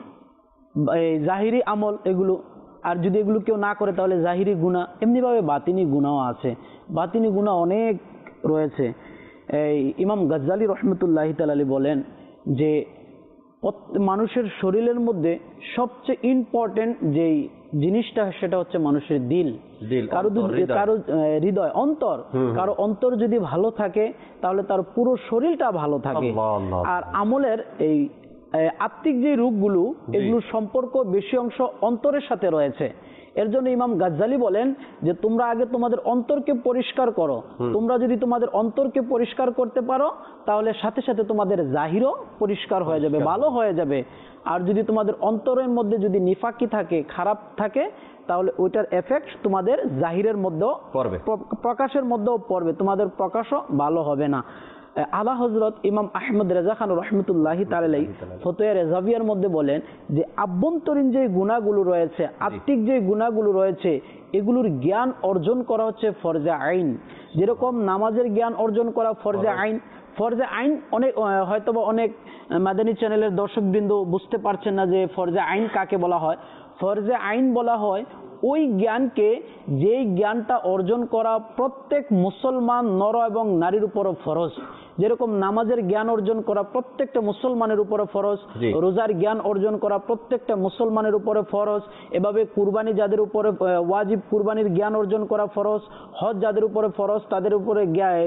জাহিরি আমল এগুলো, আর যদি এগুলো কেউ না করে তাহলে জাহিরি গুনাহ। এমনিভাবে বাতিনি গুনাহও আছে, বাতিনি গুনাহ অনেক রয়েছে। এই ইমাম গাজ্জালি রহমতুল্লাহি তাআলা বলেন যে মানুষের শরীরের মধ্যে সবচেয়ে ইম্পর্টেন্ট যেই জিনিসটা সেটা হচ্ছে মানুষের দিল, কারো হৃদয়, অন্তর। কারো অন্তর যদি ভালো থাকে তাহলে তার পুরো শরীরটা ভালো থাকে। আর আমলের এই আত্মিক যে রূপগুলো, এগুলোর সম্পর্ক বেশি অংশ অন্তরের সাথে রয়েছে। এর জন্য ইমাম গাজ্জালি বলেন যে তোমরা আগে তোমাদের অন্তরকে পরিষ্কার করো। তোমরা যদি তোমাদের অন্তরকে পরিষ্কার করতে পারো তাহলে সাথে সাথে তোমাদের জাহিরও পরিষ্কার হয়ে যাবে, ভালো হয়ে যাবে। আর যদি তোমাদের অন্তরের মধ্যে যদি নিফাকি থাকে, খারাপ থাকে, তাহলে ওইটার এফেক্ট তোমাদের জাহিরের মধ্যেও পড়বে, প্রকাশের মধ্যেও পড়বে, তোমাদের প্রকাশও ভালো হবে না। আলা হযরত ইমাম আহমদ রেজা খান রহমতুল্লাহি তাআলা ফতোয়া রেজাভিয়ার মধ্যে বলেন যে আভ্যন্তরীণ যে গুণাগুলো রয়েছে, আত্মিক যে গুণাগুলো রয়েছে, এগুলোর জ্ঞান অর্জন করা হচ্ছে ফরজে আইন। যেরকম নামাজের জ্ঞান অর্জন করা ফরজে আইন। ফরজে আইন অনেক হয়তোবা অনেক মাদানী চ্যানেলের দর্শকবৃন্দ বুঝতে পারছেন না যে ফরজে আইন কাকে বলা হয়। ফরজে আইন বলা হয় ওই জ্ঞানকে, যেই জ্ঞানটা অর্জন করা প্রত্যেক মুসলমান নর এবং নারীর উপরও ফরজ। যেরকম নামাজের জ্ঞান অর্জন করা প্রত্যেকটা মুসলমানের উপরে ফরজ, রোজার জ্ঞান অর্জন করা প্রত্যেকটা মুসলমানের উপরে ফরজ, এভাবে কুরবানি যাদের উপরে ওয়াজিব কুরবানির জ্ঞান অর্জন করা ফরজ, হজ যাদের উপরে ফরজ তাদের উপরে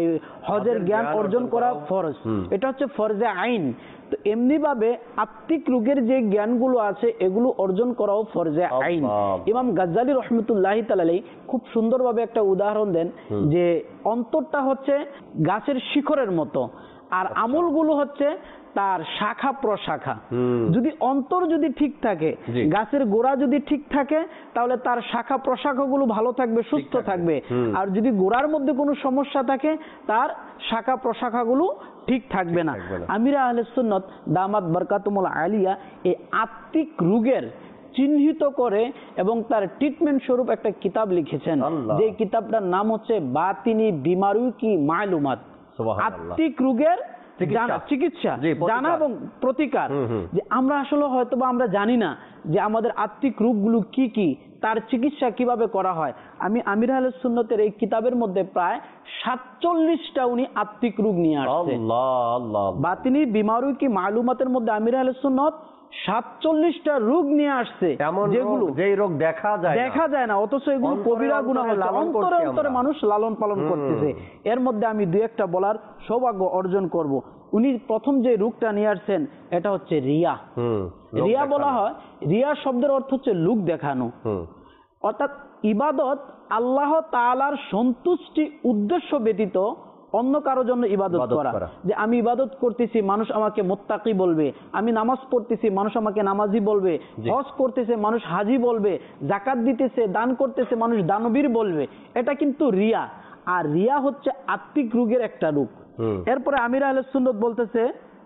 হজের জ্ঞান অর্জন করা ফরজ। এটা হচ্ছে ফরজে আইন। তো এমনি ভাবে আত্মিক রোগের যে জ্ঞানগুলো আছে এগুলো অর্জন করাও ফরজে আইন। ইমাম গাজ্জালি রহমতুল্লাহি তাআলা খুব সুন্দরভাবে একটা উদাহরণ দেন যে অন্তরটা হচ্ছে গাছের শিখরের মতো, আর আমলগুলো হচ্ছে তার শাখা প্রশাখা। যদি অন্তর যদি ঠিক থাকে, গাছের গোড়া যদি ঠিক থাকে, তাহলে তার শাখা প্রশাখাগুলো ভালো থাকবে, সুস্থ থাকবে। আর যদি গোড়ার মধ্যে কোনো সমস্যা থাকে, তার শাখা প্রশাখাগুলো ঠিক থাকবে না। আমিরা আহলে সুন্নাত দামাত বরকাতুমুল আলিয়া এই আত্মিক রোগের চিহ্নিত করে এবং তার ট্রিটমেন্ট স্বরূপ একটা কিতাব লিখেছেন, যে কিতাবটার নাম হচ্ছে বাতিনি বিমারু কি মালুমাত, আত্মিক রোগের চিকিৎসা, জানা এবং প্রতিকার। যে আমরা আসলে হয়তোবা আমরা জানি না যে আমাদের আত্মিক রোগগুলো কি কি, তার চিকিৎসা কিভাবে করা হয়। আমি আমির আহলে সুন্নতের এই কিতাবের মধ্যে প্রায় 47টা উনি আত্মিক রোগ নিয়ে আসছে। বাতিনি বিমারু কি মালুমাতের মধ্যে আমির আহলে সুন্নত 47টা রোগ নিয়ে আসছে, যেগুলো যেই রোগ দেখা যায় না, অথচ এগুলো কবিরা গুনাহ হচ্ছে, অন্তরে অন্তরে মানুষ লালন পালন করতেছে। এর মধ্যে আমি দুই একটা বলার সৌভাগ্য অর্জন করব। উনি প্রথম যে রোগটা নিয়ে আসছেন এটা হচ্ছে রিয়া। রিয়া বলা হয়, রিয়া শব্দের অর্থ হচ্ছে লোক দেখানো, অর্থাৎ ইবাদত আল্লাহ তাআলার সন্তুষ্টি উদ্দেশ্য ব্যতীত অন্য কারোর জন্য ইবাদত করা। যে আমি ইবাদত করতেছি, মানুষ আমাকে মুত্তাকি বলবে, আমি নামাজ পড়তেছি, মানুষ আমাকে নামাজি বলবে, হজ করতেছে, মানুষ হাজি বলবে, যাকাত দিতেছে, দান করতেছে, মানুষ দানবীর বলবে, এটা কিন্তু রিয়া। আর রিয়া হচ্ছে আত্মিক রোগের একটা রূপ। এরপরে আমির আহলে সুন্নাত বলতেছে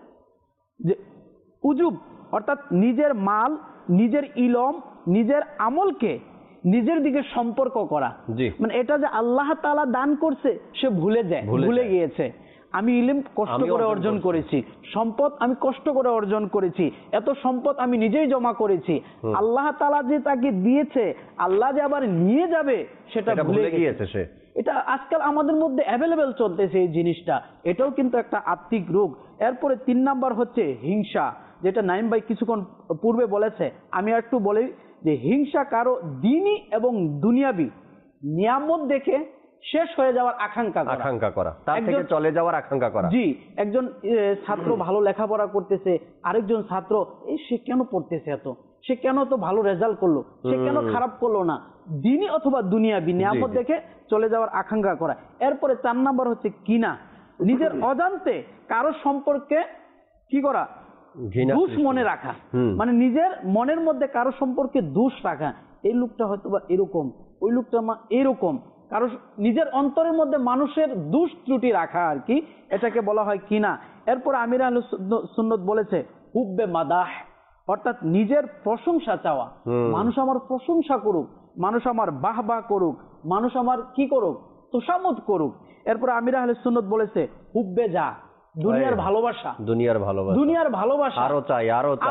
যে উজুব, অর্থাৎ নিজের মাল, নিজের ইলম, নিজের আমলকে নিজের দিকে সম্পর্ক করা। মানে এটা যে আল্লাহ তাআলা দান করছে সে ভুলে গিয়েছে। আমি ইলম কষ্ট করে অর্জন করেছি, সম্পদ আমি কষ্ট করে অর্জন করেছি, এত সম্পদ আমি নিজেই জমা করেছি, আল্লাহ তাআলা যে তাকে দিয়েছে, আল্লাহ যে আবার নিয়ে যাবে সেটা ভুলে গিয়েছে সে। এটা আজকাল আমাদের মধ্যে অ্যাভেলেবেল চলতেছে এই জিনিসটা, এটাও কিন্তু একটা আত্মিক রোগ। এরপরে 3 নাম্বার হচ্ছে হিংসা, যেটা নাইম ভাই কিছুক্ষণ পূর্বে বলেছে। আমি একটু বলি যে হিংসা কারো দ্বীনি এবং দুনিয়াবি নিয়ামত দেখে শেষ হয়ে যাওয়ার আকাঙ্ক্ষা করা, তার থেকে চলে যাওয়ার আকাঙ্ক্ষা করা। জি, একজন ছাত্র ভালো লেখাপড়া করতেছে, আরেকজন ছাত্র সে কেন পড়তেছে এত, সে কেন তো ভালো রেজাল্ট করলো, সে কেন খারাপ করলো না, দ্বীনি অথবা দুনিয়াবি নিয়ামত দেখে চলে যাওয়ার আকাঙ্ক্ষা করা। এরপরে 4 নাম্বার হচ্ছে কিনা, নিজের অজান্তে কারো সম্পর্কে কি করা, দোষ মনে রাখা, মানে নিজের মনের মধ্যে কারো সম্পর্কে দোষ রাখা। এই লোকটা হয়তো বা এরকম, ওই লোকটা এরকম, কারো নিজের অন্তরের মধ্যে মানুষের দোষ ত্রুটি রাখা আর কি, এটাকে বলা হয় কিনা। এরপর আমির আহলে সুন্নাত বলেছে হুব্বে মাদাহ, অর্থাৎ নিজের প্রশংসা চাওয়া, মানুষ আমার প্রশংসা করুক, মানুষ আমার বাহবা করুক, মানুষ আমার কি করুক, তোষামত করুক। এরপর আমির আহলে সুন্নাত বলেছে হুব্বে যা, দুনিয়ার ভালোবাসা, দুনিয়ার ভালোবাসা, আরো চাই,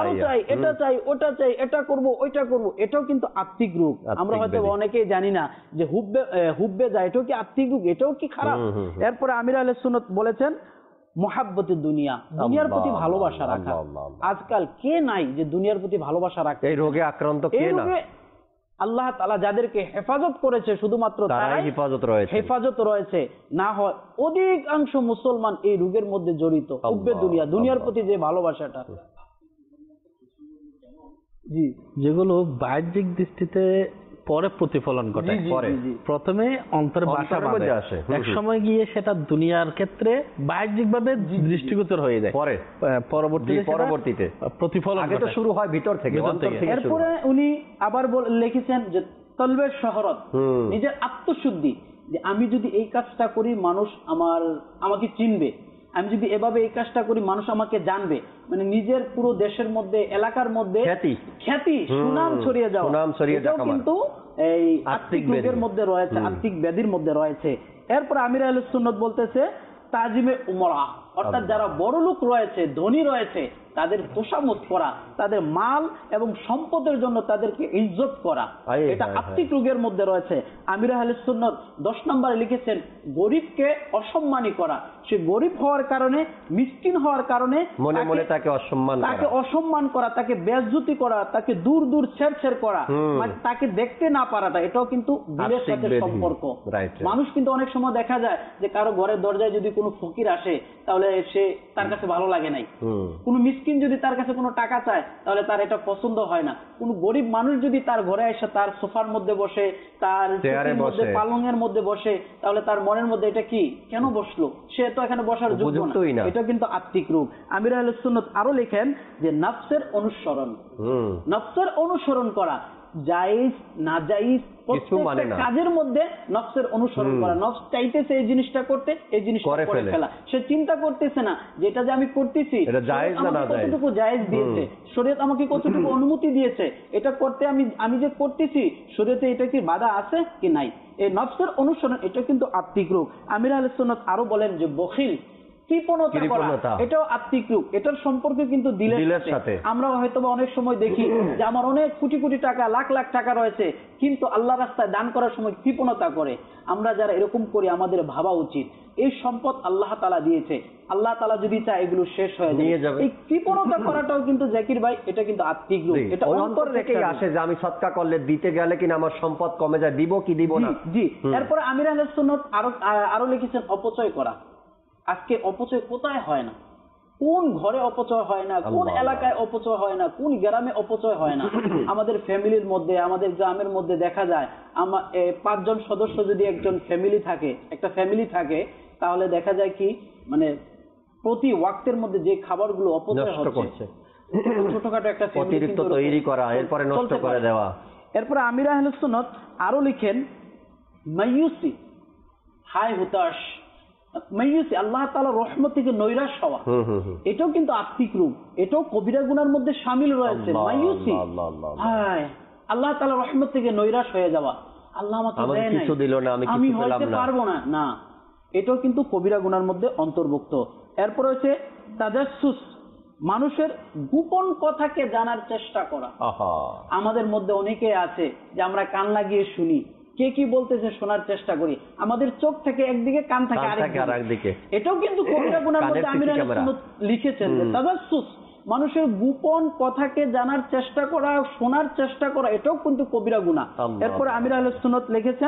এটা চাই, ওটা চাই, এটা করব, ওইটা করব, এটাও কিন্তু আত্মিক রোগ। আমরা হয়তো অনেকেই জানি না যে হুব্বে যা এটাও কি আত্মিক রোগ, এটাও কি খারাপ। এরপরে আমির আহলে সুন্নাত বলেছেন মুহাব্বতে দুনিয়া, দুনিয়ার প্রতি ভালোবাসা রাখা। আজকাল কে নাই যে দুনিয়ার প্রতি ভালোবাসা রাখে? এই রোগে আক্রান্ত কে না? আল্লাহ তাআলা যাদেরকে হেফাজত করেছে শুধুমাত্র তারাই হেফাজত রয়েছে, না হয় অধিকাংশ মুসলমান এই রোগের মধ্যে জড়িত। হুব্বে দুনিয়া, দুনিয়ার প্রতি যে ভালোবাসাটা। জি, যেগুলো বাহ্যিক দৃষ্টিতে পরে প্রতিফলন ঘটে। পরে প্রথমে অন্তরে বাসা অন্তরের বাঁধে, মধ্যে আসে। এক সময় গিয়ে সেটা দুনিয়ার ক্ষেত্রে বাহ্যিকভাবে দৃষ্টিগোচর হয়ে যায়, পরে পরবর্তীতে প্রতিফলন আগে তো ঘটে। শুরু হয় ভিতর থেকে, ভিতর অন্তর থেকে। থেকে শুরু এরপরে হয়। উনি আবার লিখেছেন যে তলবের শহরত, নিজের আত্মশুদ্ধি, যে আমি যদি এই কাজটা করি মানুষ আমাকে চিনবে, আমি যদি এভাবে এই কাজটা করি মানুষ আমাকে জানবে, মানে নিজের পুরো দেশের মধ্যে এলাকার মধ্যে খ্যাতি সুনাম ছড়িয়ে যাওয়া, এটাও কিন্তু এই আত্মিক রোগের মধ্যে রয়েছে, আত্মিক ব্যাধির মধ্যে রয়েছে। এরপর আমির আহলে সুন্নাত বলতেছে তাজিমে উমরা, অর্থাৎ যারা বড় লোক রয়েছে, ধনী রয়েছে, তাদের তোষামত করা, তাদের মাল এবং সম্পদের জন্য তাদেরকে ইজ্জত করা, এটা আত্মিক রোগের মধ্যে রয়েছে। আমির আহলে সুন্নাত 10 নম্বরে লিখেছেন গরিবকে অসম্মানী করা, সে গরিব হওয়ার কারণে, মিসকিন হওয়ার কারণে মনে মনে তাকে অসম্মান করা, তাকে বেইজ্জতি করা, তাকে দূর দূর ছেড় করা, মানে তাকে দেখতে না পারাটা, এটাও কিন্তু দিলের সাথে সম্পর্ক। মানুষ কিন্তু অনেক সময় দেখা যায় যে কারো ঘরের দরজায় যদি কোনো ফকির আসে তাহলে সে তার কাছে ভালো লাগে নাই, কোনো মিসকিন যদি তার কাছে কোনো টাকা চায় তাহলে তার এটা পছন্দ হয় না, কোন গরিব মানুষ যদি তার ঘরে এসে তার সোফার মধ্যে বসে, তার চেয়ারের মধ্যে, পালঙের মধ্যে বসে, তাহলে তার মনের মধ্যে এটা কি, কেন বসলো, সে তো এখানে বসার যোগ্য না। এটা কিন্তু আত্মিক রোগ। আমির আহলে সুন্নাত আরো লেখেন যে নফসের অনুসরণ করা, জায়েজ না জায়েজ প্রত্যেকটা কাজের মধ্যে নফসের অনুসরণ করা, নফস চাইতেছে এই জিনিসটা করতে, এই জিনিসটা করে ফেলা, সে চিন্তা করতেছে না যে এটা যে আমি করতেছি কতটুকু জায়েজ দিয়েছে, শরীয়ত আমাকে কতটুকু অনুমতি দিয়েছে, এটা করতে আমি যে করতেছি শরীয়তে এটা কি বাধা আছে কি নাই, এই নফসের অনুসরণ, এটা কিন্তু আত্মিক রোগ। আমির আহলে সুন্নাত আরো বলেন যে বখিল, কৃপণতা করা, এটাও আত্মিক রোগ, এটার সম্পর্ক কিন্তু দিলের সাথে। আমরা হয়তো অনেক সময় দেখি যে আমার অনেক কোটি কোটি টাকা, লাখ লাখ টাকা রয়েছে, কিন্তু আল্লাহ রাস্তায় দান করার সময় কৃপণতা করে। আমরা যারা এরকম করি আমাদের ভাবা উচিত এই সম্পদ আল্লাহ তাআলা দিয়েছে, আল্লাহ তাআলা যদি চায় এগুলো শেষ হয়ে যাবে। এই কৃপণতা করাটাও কিন্তু জাকির ভাই এটা কিন্তু আত্মিক রোগ, এটা অন্তর থেকে আসে যে আমি সদকা করলে দিতে গেলে কিনা আমার সম্পদ কমে যায়, দিব কি দিব না। জি। এরপর আমির আহলে সুন্নাত আরো লিখেছেন অপচয় করা। আজকে অপচয় কোথায় হয় না, কোন ঘরে অপচয় হয় না, কোন এলাকায় অপচয় হয় না, কোন গ্রামে অপচয় হয় না। আমাদের ফ্যামিলির মধ্যে, আমাদের গ্রামের মধ্যে দেখা যায় 5 জন সদস্য যদি একটা ফ্যামিলি থাকে তাহলে দেখা যায় কি, মানে প্রতি ওয়াক্তের মধ্যে যে খাবারগুলো অপচয় হচ্ছে, ছোটখাটো একটা অতিরিক্ত তৈরি করা, এরপরে নষ্ট করে দেওয়া। এরপরে আমির আহলে সুন্নাত আরো লিখেন মাইয়ুসি, হায় হুতাশ, মাইয়ুসি, আল্লাহ তাআলার রহমত থেকে নৈরাশ হওয়া, এটাও কিন্তু আত্মিক রোগ, এটাও কবিরা গুনার মধ্যে শামিল রয়েছে। মাইয়ুসি, হায় আল্লাহ তাআলার রহমত থেকে নৈরাশ হয়ে যাওয়া, আল্লাহ আমাকে দেয় নাই, কিছু দিল না, আমি হইতে পারবো না, এটাও কিন্তু কবিরা গুনার মধ্যে অন্তর্ভুক্ত। এরপর হচ্ছে তাজাসসুস, মানুষের গোপন কথাকে জানার চেষ্টা করা। আমাদের মধ্যে অনেকে আছে যে আমরা কান লাগিয়ে শুনি, কে কি বলতেছে শোনার চেষ্টা করি, আমাদের চোখ থেকে একদিকে, কান থেকে আরেকদিকে, এটাও কিন্তু কবিরা গুনার মধ্যে আমির আহলে সুন্নাত লিখেছেন যে তাজাসসুস, মানুষের গোপন কথাকে জানার চেষ্টা করা, শোনার চেষ্টা করা, এটাও কিন্তু কবিরা গুনাহ। এরপর আমির আহলে সুন্নাত লিখেছেন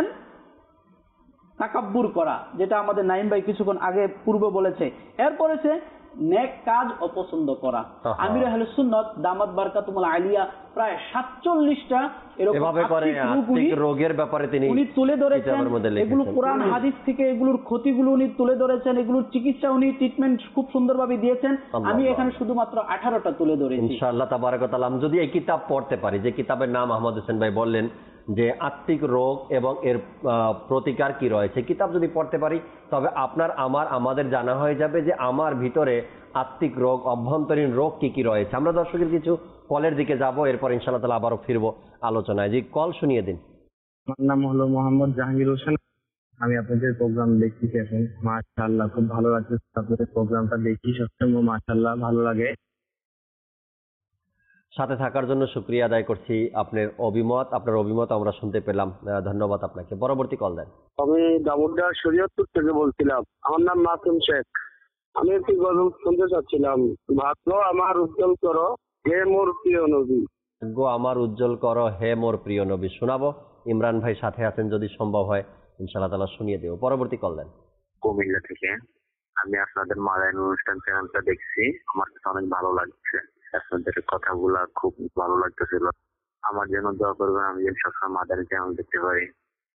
তাকাব্বুর করা, যেটা আমাদের নাইম ভাই কিছুক্ষণ আগে পূর্বে বলেছে। এরপর আছে নেক কাজ অপছন্দ করা। আমির আহলে সুন্নাত দামাত বারকাতুল আলিয়া প্রায় 47টা এরকম আত্মিক রোগের ব্যাপারে উনি তুলে ধরেছেন। এগুলো কোরআন হাদিস থেকে এগুলোর ক্ষতিগুলো উনি তুলে ধরেছেন, এগুলোর চিকিৎসা উনি ট্রিটমেন্ট খুব সুন্দরভাবে দিয়েছেন। আমি এখানে শুধুমাত্র 18টা তুলে ধরেছি। ইনশাআল্লাহ তাবারাক ওয়া তাআলা যদি এই কিতাব পড়তে পারি, যে কিতাবের নাম আহমদ হোসেন ভাই বললেন যে আত্মিক রোগ এবং এর প্রতিকার কি রয়েছে, কিতাব যদি পড়তে পারি তবে আমাদের জানা হয়ে যাবে যে আমার ভিতরে আত্মিক রোগ, অভ্যন্তরীণ রোগ কি কি রয়েছে। আমরা দর্শকের কিছু কলের দিকে যাব, এরপর ইনশাআল্লাহ তাআলা আবারও ফিরবো আলোচনায়। জি, কল শুনিয়ে দিন। আমার নাম হলো মোহাম্মদ জাহাঙ্গীর হোসেন। আমি আপনাদের প্রোগ্রাম দেখতেছি এখন, মাশাআল্লাহ খুব ভালো লাগছে। আপনাদের প্রোগ্রামটা দেখি সবসময়, মাশাআল্লাহ ভালো লাগে। সাথে থাকার জন্য শুকরিয়া আদায় করছি। আপনার অভিমত আমরা শুনতে পেলাম, ধন্যবাদ আপনাকে। পরবর্তী কল দেন। আমি দামোদর শরীয়তপুর থেকে বলছিলাম। আমার নাম মাসুম শেখ। আমি একটি গজল শুনতে চাচ্ছিলাম। ভাগ্য আমার উজ্জ্বল করো হে মোর প্রিয় নবী। ভাগ্য আমার উজ্জ্বল করো হে মোর প্রিয় নবী শোনাবো। ইমরান ভাই সাথে আছেন, যদি সম্ভব হয় ইনশাআল্লাহ তাআলা শুনিয়ে দেব। পরবর্তী কল দেন। কুমিল্লা থেকে। আমি আপনাদের মাদানী অনুষ্ঠান চ্যানেলটা দেখছি, আমার কাছে অনেক ভালো লাগছে। আপনাদের কথাগুলা খুব ভালো লাগতেছিল। আমার জন্য দোয়া করবেন, আমি যেন সবসময় মাদানী চ্যানেল দেখতে পারি।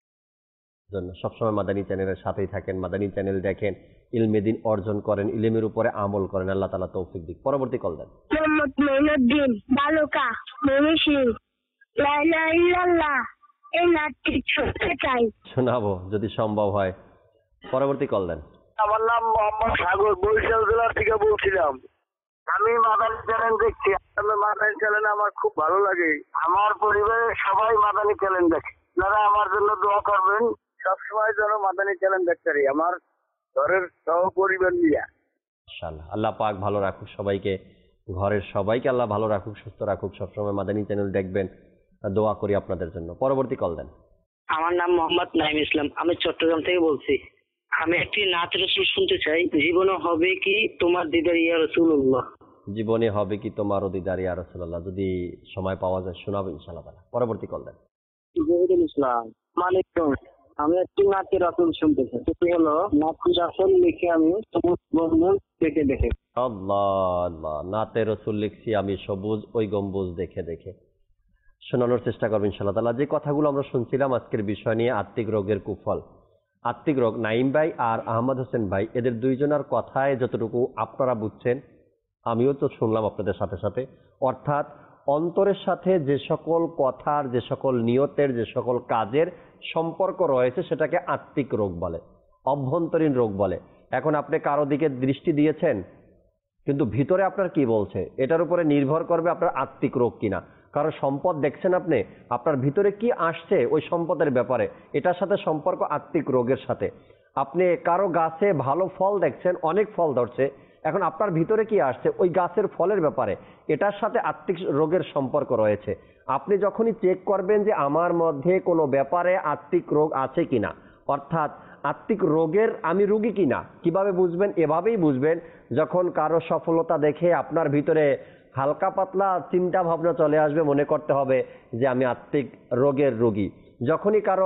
জন্য সবসময় মাদানী চ্যানেলের সাথেই থাকেন, মাদানী চ্যানেল দেখেন, ইলমে দিন অর্জন করেন, ইলমের উপরে আমল করেন। আল্লাহ তাআলা তৌফিক দিক। পরবর্তী কল দেন। মোহাম্মদ মঈনুদ্দিন বালুকা ময়মনসিংহ। লা ইলাহা ইল্লাল্লাহ এই নাটটি শুনতে চাই। শোনাবো যদি সম্ভব হয়। পরবর্তী কল দেন। আমার নাম মোহাম্মদ সাগর, বরিশাল জেলা থেকে বলছিলাম। আমি মাদানী চ্যানেল দেখছি। আমি মাদানী চ্যানেল আমার খুব ভালো লাগে। আমার পরিবারের সবাই মাদানী চ্যানেল দেখে। আপনারা আমার জন্য দোয়া করবেন, সবসময় যেন মাদানী চ্যানেল দেখতে পারি আমার ঘরের সহ পরিবার নিয়ে। ইনশাআল্লাহ আল্লাহ পাক ভালো রাখুক সবাইকে, ঘরের সবাইকে আল্লাহ ভালো রাখুক, সুস্থ রাখুক। সবসময় মাদানী চ্যানেল দেখবেন, দোয়া করি আপনাদের জন্য। পরবর্তী কল দেন। আমার নাম মোহাম্মদ নাইম ইসলাম, আমি চট্টগ্রাম থেকে বলছি। আমি একটি নাত রসুল শুনতে চাই। জীবনে হবে কি তোমার দিদার ইয়া রাসূলুল্লাহ। জীবনে হবে কি তোমারও দিদার ইয়া রাসূলুল্লাহ। যদি সময় পাওয়া যায় শোনাবো ইনশাআল্লাহ তাআলা। পরবর্তী কল দেন। জহিরুল ইসলাম মানিকগঞ্জ। আমি একটি নাতি রাসূল শুনতে চাই। সেটি হলো নাতি রাসূল লিখে আমি সবুজ গম্বুজ দেখে দেখে। আল্লাহ আল্লাহ, নাতে রসুল লিখছি আমি সবুজ ওই গম্বুজ দেখে দেখে। শোনানোর চেষ্টা করবো ইনশাআল্লাহ তাআলা। যে কথাগুলো আমরা শুনছিলাম আজকের বিষয় নিয়ে, আত্মিক রোগের কুফল। আত্মিক রোগ, নাইম ভাই আর আহমদ হোসেন ভাই এদের দুইজনের কথায় যতটুকু আপনারা বুঝছেন, আমিও তো শুনলাম আপনাদের সাথে সাথে। অর্থাৎ অন্তরের সাথে যে সকল কথার, যে সকল নিয়তের, যে সকল কাজের সম্পর্ক রয়েছে সেটাকে আত্মিক রোগ বলে, অভ্যন্তরীণ রোগ বলে। এখন আপনি কারো দিকে দৃষ্টি দিয়েছেন, কিন্তু ভিতরে আপনার কি বলছে এটার উপরে নির্ভর করবে আপনার আত্মিক রোগ কিনা। কারো সম্পদ দেখছেন আপনি, আপনার ভিতরে কি আসছে ওই সম্পদের ব্যাপারে, এটার সাথে সম্পর্ক আত্মিক রোগের সাথে। আপনি কারো গাছে ভালো ফল দেখছেন, অনেক ফল ধরছে, এখন আপনার ভিতরে কি আসছে ওই গাছের ফলের ব্যাপারে, এটার সাথে আত্মিক রোগের সম্পর্ক রয়েছে। আপনি যখনই চেক করবেন যে আমার মধ্যে কোনো ব্যাপারে আত্মিক রোগ আছে কিনা, অর্থাৎ আত্মিক রোগের আমি রোগী কিনা, কিভাবে বুঝবেন? এভাবেই বুঝবেন যখন কারো সফলতা দেখে আপনার ভিতরে হালকা পাতলা চিন্তা ভাবনা চলে আসবে, মনে করতে হবে যে আমি আত্মিক রোগের রোগী। যখনই কারো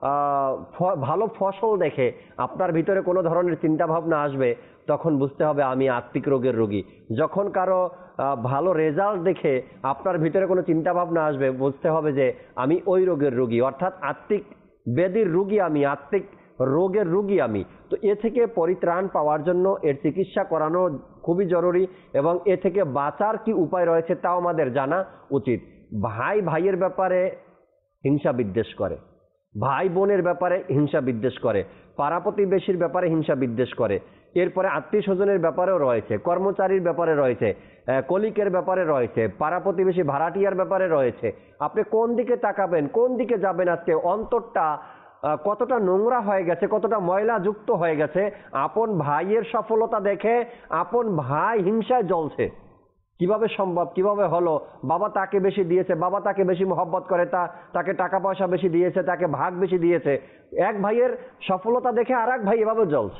ভালো ফসল দেখে আপনার ভিতরে কোনো ধরনের চিন্তা ভাবনা আসবে, তখন বুঝতে হবে আমি আত্মিক রোগের রোগী। যখন কারো ভালো রেজাল্ট দেখে আপনার ভিতরে কোনো চিন্তা ভাবনা আসবে, বুঝতে হবে যে আমি ওই রোগের রোগী, অর্থাৎ আত্মিক ব্যাধির রোগী আমি, আত্মিক রোগের রোগী আমি। তো এ থেকে পরিত্রাণ পাওয়ার জন্য এর চিকিৎসা করানো খুবই জরুরি, এবং এ থেকে বাঁচার কি উপায় রয়েছে তাও আমাদের জানা উচিত। ভাই ভাইয়ের ব্যাপারে হিংসা বিদ্বেষ করে, ভাই বোনের ব্যাপারে হিংসা বিদ্বেষ করে, পাড়া প্রতিবেশীর ব্যাপারে হিংসা বিদ্বেষ করে, এরপরে আত্মীয় স্বজনের ব্যাপারেও রয়েছে, কর্মচারীর ব্যাপারে রয়েছে, কলিকের ব্যাপারে রয়েছে, পাড়া প্রতিবেশী ভাড়াটিয়ার ব্যাপারে রয়েছে। আপনি কোন দিকে তাকাবেন, কোন দিকে যাবেন? আজকে অন্তরটা কতটা নোংরা হয়ে গেছে, কতটা ময়লা যুক্ত হয়ে গেছে। আপন ভাইয়ের সফলতা দেখে আপন ভাই হিংসায় জ্বলছে। কিভাবে সম্ভব, কিভাবে হলো? বাবা তাকে বেশি দিয়েছে, বাবা তাকে বেশি মহব্বত করে, তাকে টাকা পয়সা বেশি দিয়েছে, তাকে ভাগ বেশি দিয়েছে। এক ভাইয়ের সফলতা দেখে আর এক ভাই এভাবে জ্বলছে।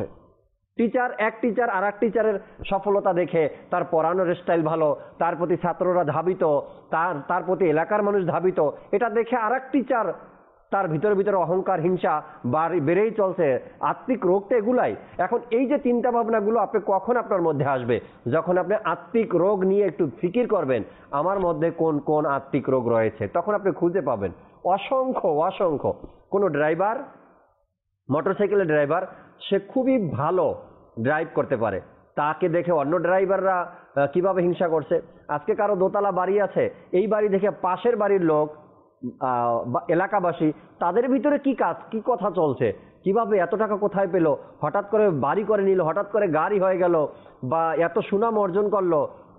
এক টিচার আর এক টিচারের সফলতা দেখে তার পড়ানোর স্টাইল ভালো, তার প্রতি ছাত্ররা ধাবিত, তার প্রতি এলাকার মানুষ ধাবিত, এটা দেখে আর এক টিচার, তার ভিতরে অহংকার হিংসা বেড়েই চলছে। আত্মিক রোগটা এগুলাই। এখন এই যে চিন্তা ভাবনাগুলো আপনি কখন আপনার মধ্যে আসবে? যখন আপনি আত্মিক রোগ নিয়ে একটু ফিকির করবেন, আমার মধ্যে কোন কোন আত্মিক রোগ রয়েছে, তখন আপনি খুঁজে পাবেন অসংখ্য। কোনো ড্রাইভার, মোটরসাইকেলের ড্রাইভার, সে খুবই ভালো ড্রাইভ করতে পারে, তাকে দেখে অন্য ড্রাইভাররা কিভাবে হিংসা করছে। আজকে কারো দোতলা বাড়ি আছে, এই বাড়ি দেখে পাশের বাড়ির লোক, এলাকাবাসী, তাদের ভিতরে কি কাজ, কি কথা চলছে, কিভাবে এত টাকা কোথায় পেল, হঠাৎ করে বাড়ি করে নিল, হঠাৎ করে গাড়ি হয়ে গেল, বা এত সুনাম অর্জন করলো,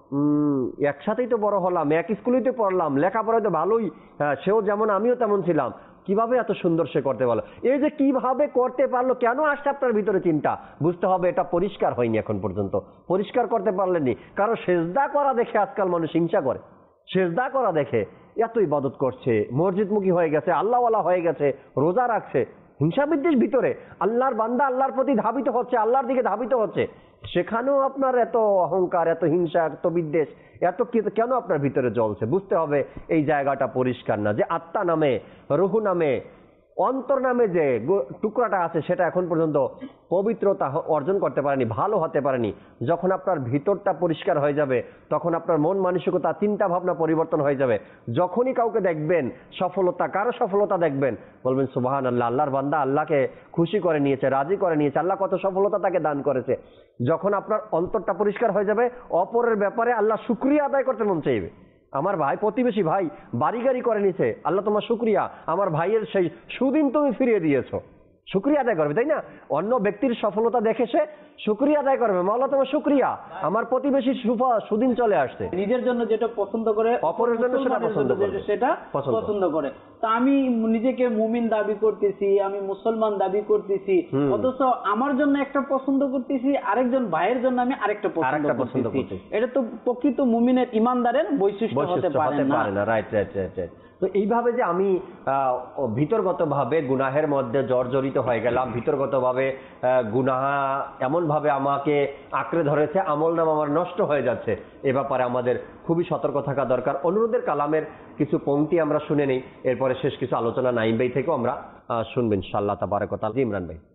একসাথেই তো বড় হলাম, এক স্কুলেই তো পড়লাম, লেখাপড়ায় তো ভালোই, সেও যেমন আমিও তেমন ছিলাম, কিভাবে এত সুন্দর সে করতে পারলো? এই যে কিভাবে করতে পারলো, কেন আসছে আপনার ভিতরে চিন্তা, বুঝতে হবে এটা পরিষ্কার হয়নি, এখন পর্যন্ত পরিষ্কার করতে পারলেনি। কারণ সেজদা করা দেখে আজকাল মানুষ হিংসা করে, সেজদা করা দেখে এত ইবাদত করছে, মসজিদমুখী হয়ে গেছে, আল্লাহওয়ালা হয়ে গেছে, রোজা রাখছে, হিংসা বিদ্বেষ ভিতরে, আল্লাহর বান্দা আল্লাহর প্রতি ধাবিত হচ্ছে, আল্লাহর দিকে ধাবিত হচ্ছে, সেখানেও আপনার এত অহংকার, এত হিংসা, এত বিদ্বেষ, এত কেন আপনার ভিতরে জ্বলছে? বুঝতে হবে এই জায়গাটা পরিষ্কার না, যে আত্মা নামে, রুহু নামে অন্তর নামে যে টুকরাটা আছে সেটা এখন পর্যন্ত পবিত্রতা অর্জন করতে পারেনি, ভালো হতে পারেনি। যখন আপনার ভিতরটা পরিষ্কার হয়ে যাবে তখন আপনার মন মানসিকতা চিন্তা ভাবনা পরিবর্তন হয়ে যাবে। যখনই কাউকে দেখবেন সফলতা, কারো সফলতা দেখবেন, বলবেন সুবহানাল্লাহ, আল্লাহর বান্দা আল্লাহকে খুশি করে নিয়েছে, রাজি করে নিয়েছে, আল্লাহ কত সফলতা তাকে দান করেছে। যখন আপনার অন্তরটা পরিষ্কার হয়ে যাবে অপরের ব্যাপারে আল্লাহ শুকরিয়া আদায় করতে মন চাইবে। আমার ভাই, প্রতিবেশী ভাই বাড়ি গাড়ি করে নিছে, আল্লাহ তোমার শুকরিয়া, আমার ভাইয়ের সেই সুদিন তুমি ফিরিয়ে দিয়েছো, শুকরিয়া আদায় করবে, তাই না? অন্য ব্যক্তির সফলতা দেখে সে শুকরিয়া আদায় করবে, মাওলা তোমার শুকরিয়া, আমার প্রতিবেশী সুদিন চলে আসছে। নিজের জন্য যেটা পছন্দ করে অপরের জন্য সেটা পছন্দ করে, সেটা পছন্দ করে। তা আমি নিজেকে মুমিন দাবি করতেছি, আমি মুসলমান দাবি করতেছি, অথচ আমার জন্য একটা পছন্দ করতেছি, আরেকজন ভাইয়ের জন্য আমি আরেকটা পছন্দ করতেছি। এটা তো প্রকৃত মুমিনের ইমানদারের বৈশিষ্ট্য হতে পারে না। Right right right right. তো এইভাবে যে আমি ভিতরগতভাবে গুনাহের মধ্যে জর্জরিত হয়ে গেলাম, ভিতরগতভাবে গুনাহ এমনভাবে আমাকে আঁকড়ে ধরেছে, আমল নাম আমার নষ্ট হয়ে যাচ্ছে, এ ব্যাপারে আমাদের খুবই সতর্ক থাকা দরকার। অনুরোধের কালামের কিছু পংক্তি আমরা শুনে নেই, এরপরে শেষ কিছু আলোচনা নাইম ভাই থেকেও আমরা শুনবো ইনশাআল্লাহ তাবারাক ওয়া তাআলা। ইমরান ভাই।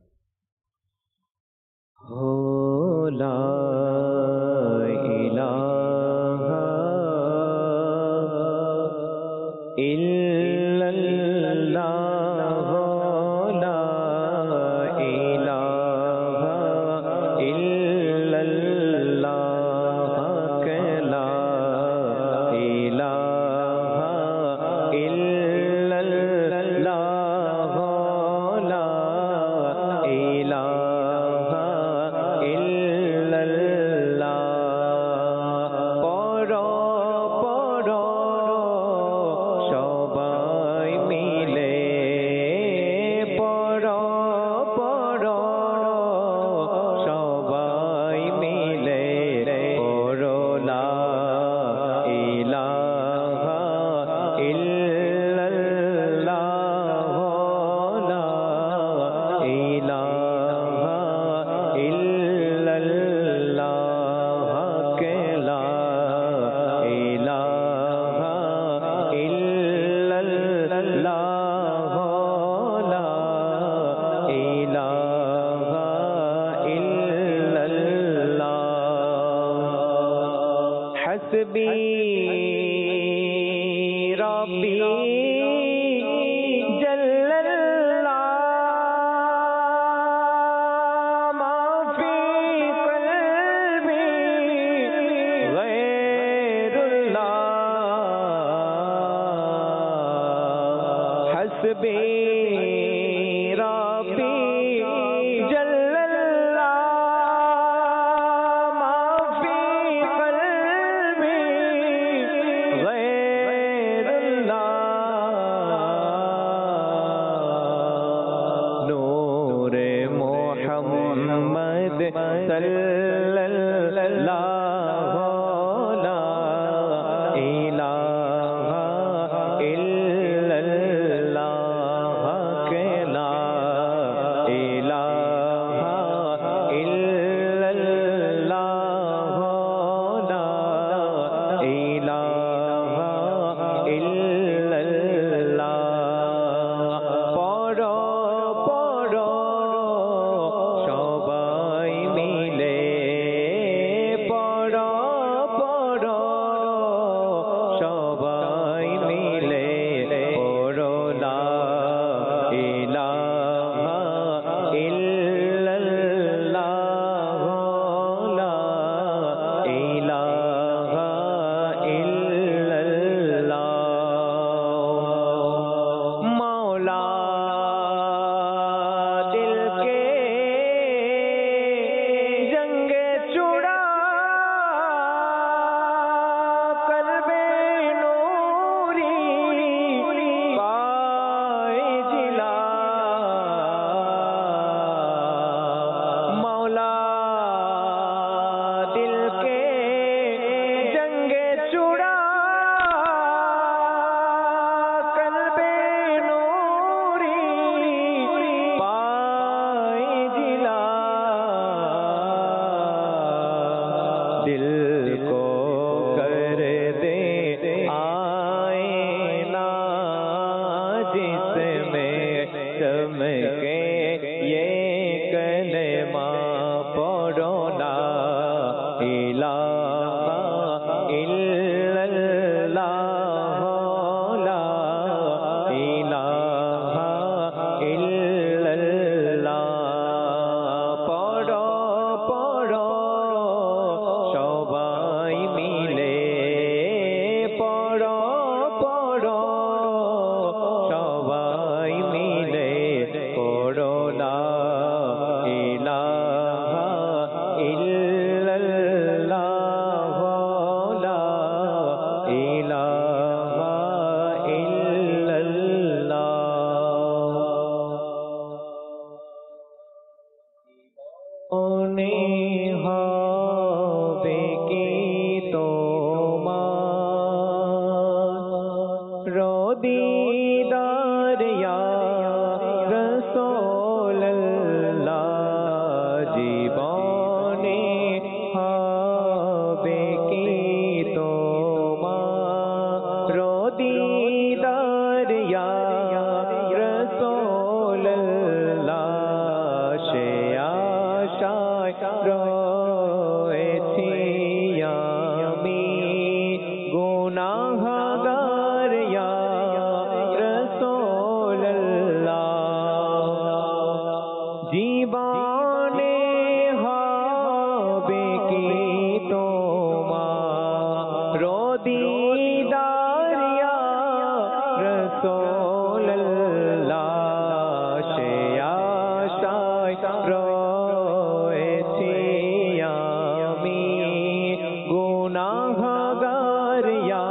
গুনাহগার ইয়া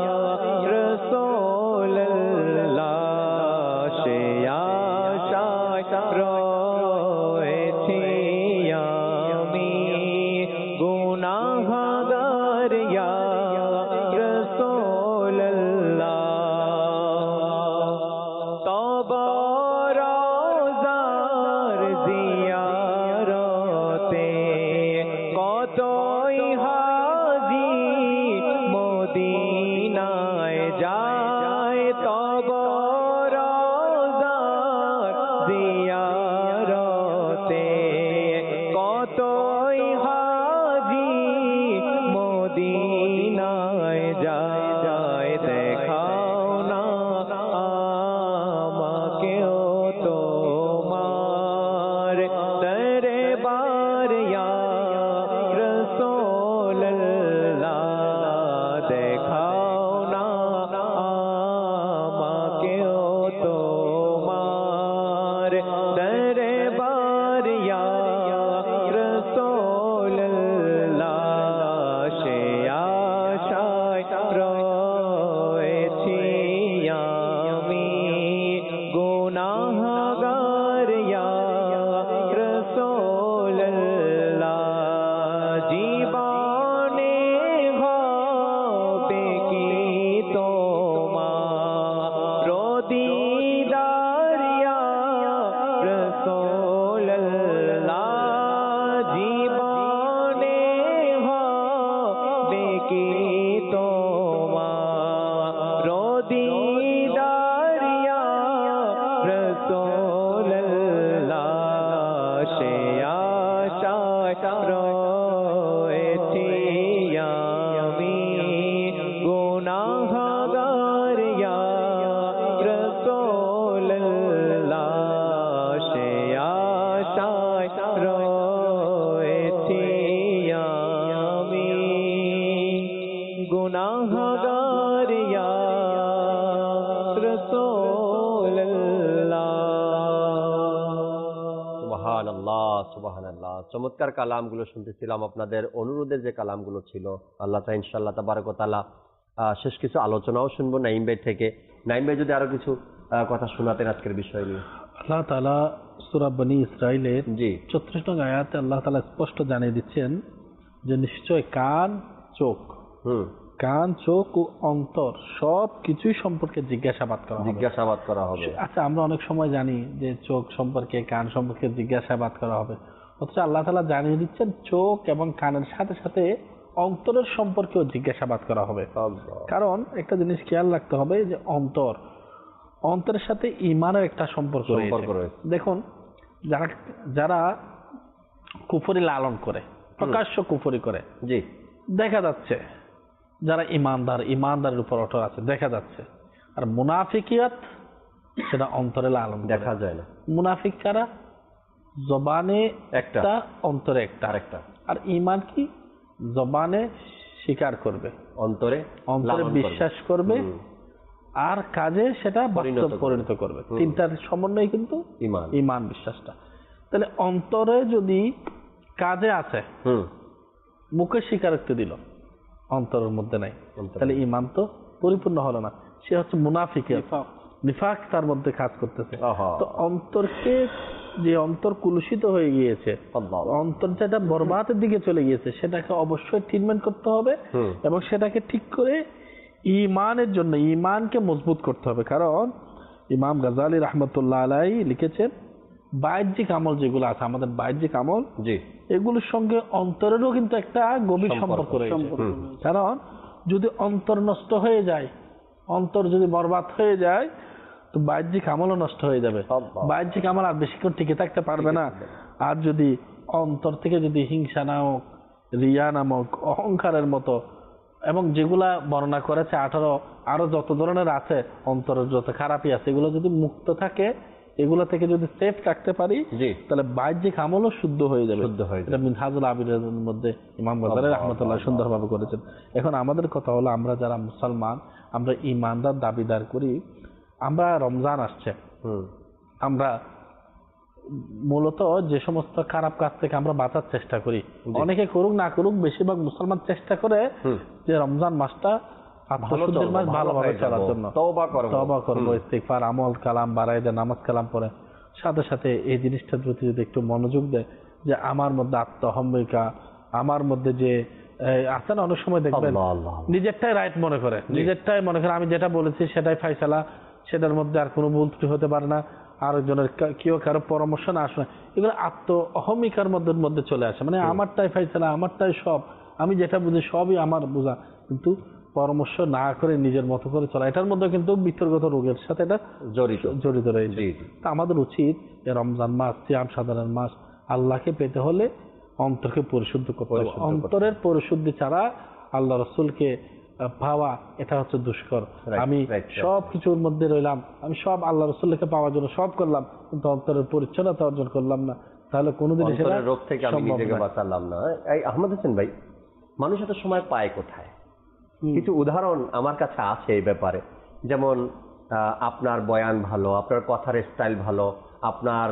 রাসূলুল্লাহ সে আশায় রয়েছি আমি গুনাহগার ইয়া রাসূলুল্লাহ তওবা রওজার জিয়ারতে কতই হাজি মদিনায় যায় তওবা রওজার জিয়ারতে কতই হাজি মদিনায় যায় দেখাও না আমাকেও তোমার দরবার ইয়া রাসূলুল্লাহ দেখাও না আমাকেও তোমার দরবার ইয়া রাসূলুল্লাহ সে আশায় রয়েছি আমি গুনাহগার ইয়া রাসূলুল্লাহ জীবনে হবে কি তোমার দিদার ইয়া রাসূলুল্লাহ জীবনে হবে কি তোমার দিদার ইয়া রাসূলুল্লাহ সে আশায় রয়েছি আমি গুনাহগার ইয়া রাসূলুল্লাহ সে আশায় রয়েছি আমি গুনাহগার ইয়া রাসূলুল্লাহ সুবহানাল্লাহ সুবহানাল্লাহ। চমৎকার কালামগুলো শুনতেছিলাম, আপনাদের অনুরোধের যে কালামগুলো ছিল। আল্লাহ তাআলা ইনশাআল্লাহ তাবারক ওয়া তাআলা শেষ কিছু আলোচনাও শুনবো নাইম ভাই থেকে। নাইম ভাই যদি আরো কিছু কথা শোনাতেন আজকের বিষয় নিয়ে। আল্লাহ তাআলা সূরা বনী ইসরাইলের জি 34 নং আয়াতে আল্লাহ তাআলা স্পষ্ট জানিয়ে দিচ্ছেন যে নিশ্চয় কান, চোখ, কান, চোখ ও অন্তর সব কিছুই সম্পর্কে জিজ্ঞাসাবাদ করা হবে। আচ্ছা, আমরা অনেক সময় জানি যে চোখ সম্পর্কে, কান সম্পর্কে জিজ্ঞাসাবাদ করা হবে, অথচ আল্লাহ তাআলা জানিয়ে দিচ্ছেন চোখ এবং কানের সাথে সাথে অন্তরের সম্পর্কেও জিজ্ঞাসাবাদ করা হবে। কারণ একটা জিনিস খেয়াল রাখতে হবে যে অন্তরের সাথে ঈমানের একটা সম্পর্ক রয়েছে। দেখুন, যারা কুফরি লালন করে, প্রকাশ্য কুফরি করে, জি দেখা যাচ্ছে, যারা ইমানদারের উপর অটল আছে দেখা যাচ্ছে। আর মুনাফিকিয়াত সেটা অন্তরে লালন দেখা যায় না। মুনাফিক কারা? জবানে একটা, অন্তরে একটা। আর ঈমান কি? জবানে স্বীকার করবে, অন্তরে বিশ্বাস করবে, আর কাজে সেটা বাস্তব পরিণত করবে। তিনটার সমন্বয় কিন্তু ঈমান, বিশ্বাসটা। তাহলে অন্তরে যদি কাজে আছে, মুখে স্বীকারোক্তি দিল, অন্তরের মধ্যে নাই, তাহলে ঈমান তো পরিপূর্ণ হলো না। সে হচ্ছে মুনাফিক, নিফাক তার মধ্যে কাজ করতেছে। তো অন্তরকে, যে অন্তর কুলুষিত হয়ে গিয়েছে, অন্তর যেটা বরবাদের দিকে চলে গিয়েছে, সেটাকে অবশ্যই ট্রিটমেন্ট করতে হবে এবং সেটাকে ঠিক করে ঈমানের জন্য ঈমানকে মজবুত করতে হবে। কারণ ইমাম গাজালি রাহমাতুল্লাহ আলাইহি লিখেছেন, বাহ্যিক আমল যেগুলো আছে, আমাদের বাহ্যিক আমল, এগুলোর সঙ্গে অন্তরেরও কিন্তু একটা গভীর সম্পর্ক রয়েছে। কারণ যদি অন্তর নষ্ট হয়ে যায়, অন্তর যদি বরবাদ হয়ে যায়, তো বাহ্যিক আমলও নষ্ট হয়ে যাবে। বাহ্যিক আমল আর বেশিক্ষণ টিকে থাকতে পারবে না। আর যদি অন্তর থেকে যদি হিংসা নামক, রিয়া নামক, অহংকারের মতো, এবং যেগুলা বর্ণনা করেছে 18, আরো যত ধরনের আছে অন্তরের যত খারাপই আছে, এগুলো যদি মুক্ত থাকে, এগুলো থেকে যদি সেফ রাখতে পারি, তাহলে বাহ্যিক আমলও শুদ্ধ হয়ে যাবে। এটা মিনহাজুল আবিদের মধ্যে ইমাম গাজালি রাহমাতুল্লাহ সুন্দরভাবে করেছেন। এখন আমাদের কথা হলো, আমরা যারা মুসলমান, আমরা ঈমানদার দাবিদার করি, আমরা রমজান আসছে, আমরা মূলত যে সমস্ত খারাপ কাজ থেকে আমরা বাঁচার চেষ্টা করি, অনেকে করুক না করুক, বেশিরভাগ মুসলমান চেষ্টা করে যে রমজান মাসটা আত্মশুদ্ধির মাস, ভালোভাবে চলার জন্য তওবা করবো, ইস্তিগফার, আমল কালাম বাড়ায় দেয়, নামাজ কালাম পড়ে, সাথে সাথে এই জিনিসটার প্রতি যদি একটু মনোযোগ দেয় যে আমার মধ্যে আত্মহম্মিকা, আমার মধ্যে যে আছে না, অনেক সময় দেখবেন নিজেরটাই রাইট মনে করে, নিজেরটাই মনে করে আমি যেটা বলেছি সেটাই ফাইসালা, সেটার মধ্যে আর কোনো ভুল ত্রুটি হতে পারে না, আরেকজনের কেউ কারো পরামর্শ না আসে, এগুলো আত্ম অহমিকার মধ্যে চলে আসে, মানে আমারটাই ফাইসালা, আমারটাই সব, আমি যেটা বুঝি সবই আমার বোঝা, কিন্তু পরামর্শ না করে নিজের মতো করে চলা, এটার মধ্যে কিন্তু বিতর্কত রোগের সাথে এটা জড়িত রয়েছে। তা আমাদের উচিত রমজান মাস, সিয়াম সাধারণ মাস, আল্লাহকে পেতে হলে অন্তরকে পরিশুদ্ধ করতে হবে। অন্তরের পরিশুদ্ধি ছাড়া আল্লাহ রসুলকে পাওয়া এটা হচ্ছে দুষ্কর। আমি সব কিছুর মধ্যে রইলাম, আমি সব আল্লাহ রসুলকে পাওয়ার জন্য সব করলাম, কিন্তু অন্তরের পরিচ্ছন্নতা অর্জন করলাম না, তাহলে কোনোদিন সেটা রোগ থেকে আমি নিজেকে বাঁচালাম না। এই আহমদ হোসেন ভাই, মানুষ এত সময় পায় কোথায়? কিছু উদাহরণ আমার কাছে আছে এই ব্যাপারে। যেমন আপনার বয়ান ভালো, আপনার কথার স্টাইল ভালো, আপনার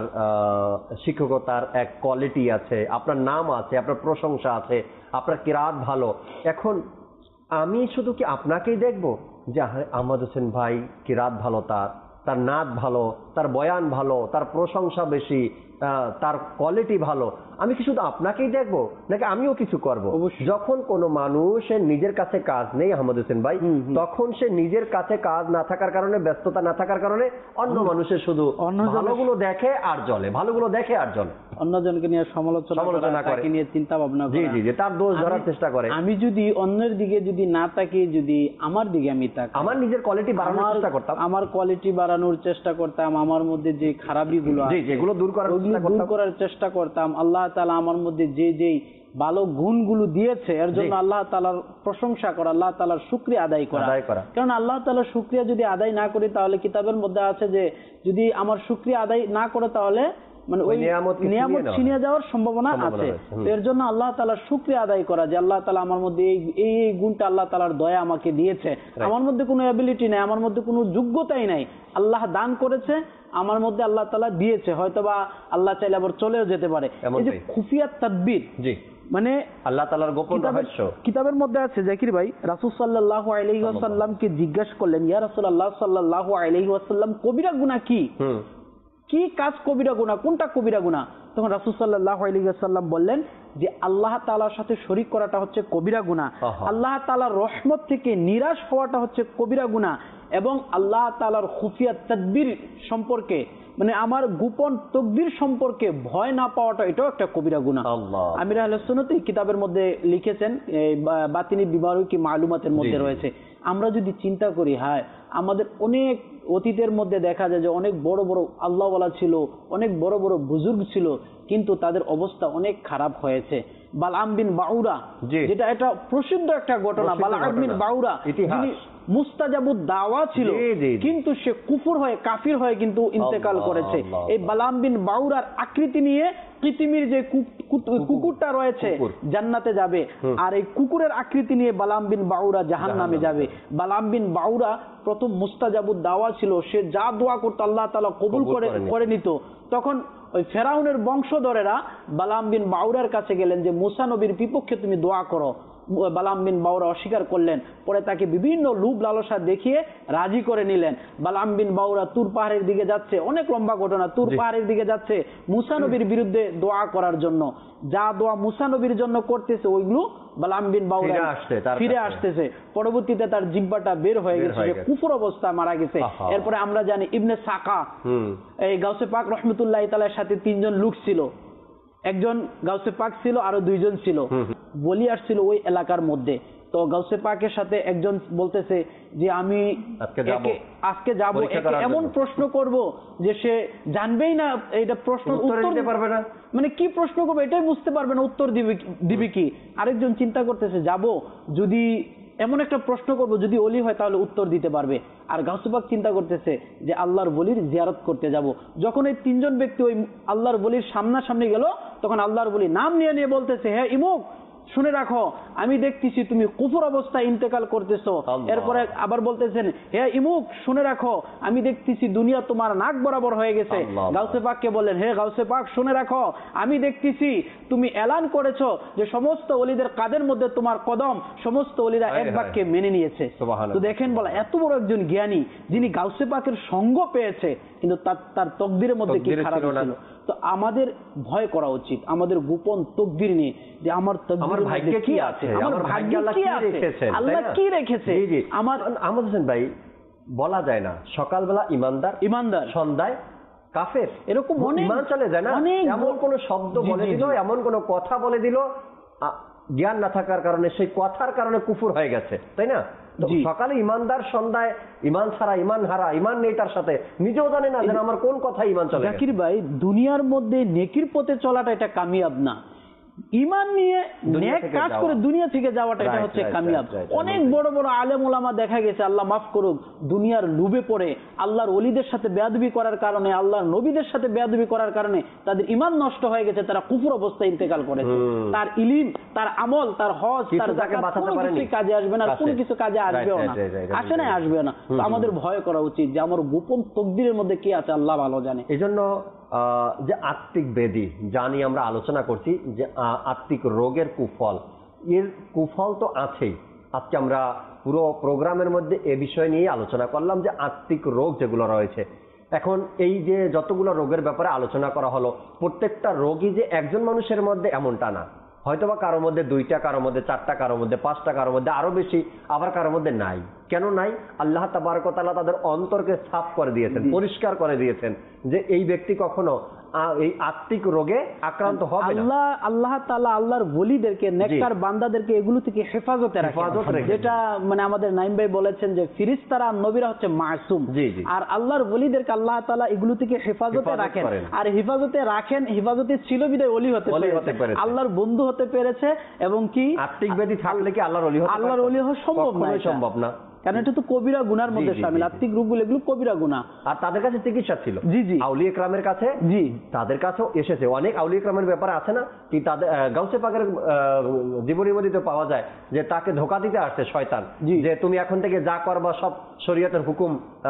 শিক্ষকতার এক কোয়ালিটি আছে, আপনার নাম আছে, আপনার প্রশংসা আছে, আপনার কিরাত ভালো। এখন আমি শুধু কি আপনাকেই দেখবো যে আহমদ হোসেন ভাই কিরাত ভালো, তার নাত ভালো, তার বয়ান ভালো, তার প্রশংসা বেশি, তার কোয়ালিটি ভালো, আমি কি শুধু আপনাকেই দেখবো নাকি আমিও কিছু করব? যখন কোনো মানুষের নিজের কাছে কাজ নেই আহমদ হোসেন ভাই, তখন সে নিজের কাছে কাজ না থাকার কারণে, ব্যস্ততা না থাকার কারণে অন্য মানুষের শুধু ভালোগুলো দেখে আর জ্বলে, ভালোগুলো দেখে আর জ্বলে, অন্যজনকে নিয়ে সমালোচনা করে, নিয়ে চিন্তা ভাবনা করে, জি তার দোষ ধরার চেষ্টা করে। আমি যদি অন্যের দিকে যদি না তাকি, যদি আমার দিকে আমি তাকাই, আমার নিজের কোয়ালিটি বাড়ানোর চেষ্টা করতাম, আমার কোয়ালিটি বাড়ানোর চেষ্টা করতাম, আমার মধ্যে যে খারাপিগুলো আছে যেগুলো দূর করার চেষ্টা করতাম, আল্লাহ তাআলা আমার মধ্যে যে ভালো গুণগুলো দিয়েছে এর জন্য আল্লাহ তাআলার প্রশংসা করা, আল্লাহ তাআলার শুকরিয়া আদায় করা। কারণ আল্লাহ তাআলার শুকরিয়া যদি আদায় না করি, তাহলে কিতাবের মধ্যে আছে যে যদি আমার শুকরিয়া আদায় না করে তাহলে মানে ওই নিয়ামত ছিনিয়ে যাওয়ার সম্ভাবনা আছে। এর জন্য আল্লাহ তাআলার শুকরিয়া আদায় করা যে আল্লাহ তাআলা আমার মধ্যে এই গুণটা, আল্লাহ তাআলার দয়া আমাকে দিয়েছে, আমার মধ্যে কোনো অ্যাবিলিটি নাই, আমার মধ্যে কোনো যোগ্যতাই নাই, আল্লাহ দান করেছে, আমার মধ্যে আল্লাহ তাআলা দিয়েছে, হয়তোবা আল্লাহ চাইলে আবার চলেও যেতে পারে। এই যে খুফিয়া তাদবির, মানে আল্লাহ তাআলার গোপন রহস্য, কিতাবের মধ্যে আছে। জাকির ভাই, রাসূল সাল্লাল্লাহু আলাইহি ওয়াসাল্লামকে জিজ্ঞাসা করলেন, ইয়া রাসূলুল্লাহ সাল্লাল্লাহু আলাইহি ওয়াসাল্লাম, কবিরা গুনাহ কি? কি কাজ কবিরা গুনাহ, কোনটা কবিরা গুনাহ? তখন রাসূল সাল্লাল্লাহু আলাইহি ওয়াসাল্লাম বললেন যে আল্লাহ তাআলার সাথে শরীক করাটা হচ্ছে কবিরা গুনাহ, আল্লাহ তাআলার রহমত থেকে নিরাশ হওয়াটা হচ্ছে কবিরা গুনাহ, এবং আল্লাহ তাআলার খুফিয়া তাদবির সম্পর্কে, মানে আমার গোপন তকদির সম্পর্কে ভয় না পাওয়াটা, এটাও একটা কবিরা গুনাহ। আমির আহলে সুন্নাত এই কিতাবের মধ্যে লিখেছেন, বাতিনি বিমারুকি মালুমাতের মধ্যে রয়েছে। আমরা যদি চিন্তা করি, হ্যাঁ আমাদের অনেক অতীতের মধ্যে দেখা যায় যে অনেক বড় বড় আল্লাহওয়ালা ছিল, অনেক বড় বড় বুজুর্গ ছিল, কিন্তু তাদের অবস্থা অনেক খারাপ হয়েছে। বালআম বিন বাউরা, যেটা এটা প্রসিদ্ধ একটা ঘটনা, বালআম বিন বাউরা যিনি মুস্তাজাবুদ দাওয়া ছিল, কিন্তু সে কুফর হয়ে, কাফির হয়ে কিন্তু ইন্তেকাল করেছে। এই বালআম বিন বাউরার আকৃতি নিয়ে পৃথিবীর যে কুকুরটা রয়েছে জান্নাতে যাবে, আর এই কুকুরের আকৃতি নিয়ে বালআম বিন বাউরা জাহান্নামে যাবে। বালআম বিন বাউরা প্রথম মুস্তাজাবুদ দাওয়া ছিল, সে যা দোয়া করতো আল্লাহ তাআলা কবুল করে নিত। তখন ওই ফেরাউনের বংশধরেরা বালআম বিন বাউরার কাছে গেলেন যে মুসা নবীর বিপক্ষে তুমি দোয়া করো। বালআম বিন বাউরা অস্বীকার করলেন, পরে তাকে বিভিন্ন লোভ লালসা দেখিয়ে রাজি করে নিলেন। বালআম বিন বাউরা তুর পাহাড়ের দিকে যাচ্ছে, অনেক লম্বা ঘটনা, তুর পাহাড়ের দিকে যাচ্ছে মুসা নবীর বিরুদ্ধে দোয়া করার জন্য। যা দোয়া মুসা নবীর জন্য করতেছে ওইগুলো বালআম বিন বাউরা ফিরে আসতেছে। পরবর্তীতে তার জিহ্বাটা বের হয়ে গেছে, কুফর অবস্থায় মারা গেছে। এরপরে আমরা জানি ইবনে সাকা, এই গাউসে পাক রাহমাতুল্লাহি তাআলার সাথে তিনজন লোক ছিল, একজন গাউসে পাক ছিল, আরো দুইজন ছিল, বলি আসছিল ওই এলাকার মধ্যে। তো গাউসে পাকের সাথে একজন বলতেছে যে আমি আজকে যাব, এমন প্রশ্ন করব যে সে জানবেই না, এটা প্রশ্ন উত্তর দিতে পারবে না, মানে কি প্রশ্ন করবে এটাই বুঝতে পারবে না, উত্তর দিবে কি। আরেকজন চিন্তা করতেছে যাব, যদি এমন একটা প্রশ্ন করব যদি ওলি হয় তাহলে উত্তর দিতে পারবে। আর গাউসে পাক চিন্তা করতেছে যে আল্লাহর বলির জিয়ারত করতে যাব। যখন এই তিনজন ব্যক্তি ওই আল্লাহর বলির সামনাসামনি গেল, তখন আল্লাহর বলি নাম নিয়ে নিয়ে বলতেছে, হ্যাঁ ইমুক, শুনে রাখো আমি দেখতেছি তুমি কুফর অবস্থায় ইন্তেকাল করতেছো। এরপরে আবার বলতেছেন, হে ইমুক শুনে রাখো আমি দেখতেছি দুনিয়া তোমার নাক বরাবর হয়ে গেছে। গাউসে পাককে বললেন, হে গাউসে পাক শুনে রাখো আমি দেখতেছি তুমি এলান করেছো যে সমস্ত ওলিদের কাদের মধ্যে তোমার কদম, সমস্ত ওলিরা এক বাক্যে মেনে নিয়েছে। তো দেখেন বলা, এত বড় একজন জ্ঞানী যিনি গাউসে পাকের সঙ্গ পেয়েছে, কিন্তু তার তকদিরের মধ্যে কি খারাপ ছিল? তো আমাদের ভয় করা উচিত আমাদের গোপন তকদির নিয়ে, যে আমার ভাগ্যে কি আছে, আমার ভাগ্যে আল্লাহ কি রেখেছে। আহমদ হোসেন ভাই, বলা যায় না সকালবেলা ইমানদার সন্ধ্যায় কাফের, এরকম ইমান চলে যায় না। এমন কোন শব্দ বলে দিল, এমন কোন কথা বলে দিল, জ্ঞান না থাকার কারণে সেই কথার কারণে কুফর হয়ে গেছে, তাই না? সকালে ইমানদার, সন্ধ্যায় ইমান ছাড়া, ইমান হারা, ইমান নেই তার সাথে, নিজেও জানে না যেন আমার কোন কথা ইমান চলে। জাকির ভাই, দুনিয়ার মধ্যে নেকির পথে চলাটা এটা কামিয়াব না, ইমান নিয়ে নেক কাজ করে দুনিয়া থেকে যাওয়াটা এটা হচ্ছে কামিয়াব। অনেক বড় বড় আলেম ওলামা দেখা গেছে, আল্লাহ মাফ করুক, দুনিয়ার লোভে পড়ে আল্লাহর ওলিদের সাথে বেয়াদবি করার কারণে, আল্লাহর নবীদের সাথে বেয়াদবি করার কারণে তাদের ইমান নষ্ট হয়ে গেছে, তারা কুফর অবস্থায় ইন্তেকাল করেছে। তার ইলম, তার আমল, তার হজ, তার যাকাত কোনো কিছু কাজে আসবে না, কোনো কিছু কাজে আসবেও না, আসে না, আসবে না। আমাদের ভয় করা উচিত যে আমার গোপন তকদিরের মধ্যে কি আছে আল্লাহ ভালো জানে। এজন্য যে আত্মিক ব্যাধি যা নিয়ে আমরা আলোচনা করছি, যে আত্মিক রোগের কুফল, এর কুফল তো আছেই। আজকে আমরা পুরো প্রোগ্রামের মধ্যে এ বিষয় নিয়ে আলোচনা করলাম যে আত্মিক রোগ যেগুলো রয়েছে। এখন এই যে যতগুলো রোগের ব্যাপারে আলোচনা করা হলো, প্রত্যেকটা রোগই যে একজন মানুষের মধ্যে এমনটা না, হয়তোবা কারোর মধ্যে 2টা, কারোর মধ্যে 4টা, কারোর মধ্যে 5টা, কারোর মধ্যে আরো বেশি, আবার কারোর মধ্যে নাই। কেন নাই? আল্লাহ তাবারক ওয়া তাআলা তাদের অন্তরকে সাফ করে দিয়েছেন, পরিষ্কার করে দিয়েছেন, যে এই ব্যক্তি কখনো এই আত্মিক রোগে আক্রান্ত হবে না। আল্লাহ তাআলা আল্লাহর ওলিদেরকে, নেককার বান্দাদেরকে এগুলো থেকে হেফাজতে রাখেন, যেটা মানে আমাদের নাইম ভাই বলেছেন যে ফেরেশতারা নবীরা হচ্ছে মাসুম, আর আল্লাহর ওলিদেরকে আল্লাহ তাআলা এগুলো থেকে হেফাজতে রাখেন। আর হেফাজতে রাখেন, হেফাজতে ছিল বিদায় ওলি হতে পেরেছে, আল্লাহর বন্ধু হতে পেরেছে। এবং কি আত্মিক ব্যাধি থাকলে কি আল্লাহর ওলি হওয়া সম্ভব না? কারণ এটা তো কবিরা গুনার মধ্যে শামিল, আত্মিক রোগগুলো এগুলো কবিরা গুনাহ। আর তাদের কাছে চিকিৎসা ছিল, আউলিয়া কেরামের কাছে, তাদের কাছেও এসেছে। অনেক আউলিয়া কেরামের ব্যাপারে আছে না কি, তাদের গাউসে পাকের জীবনীর মধ্যে পাওয়া যায় যে তাকে ধোঁকা দিতে আসছে শয়তান, যে তুমি এখন থেকে যা করবা সব শরীয়তের হুকুম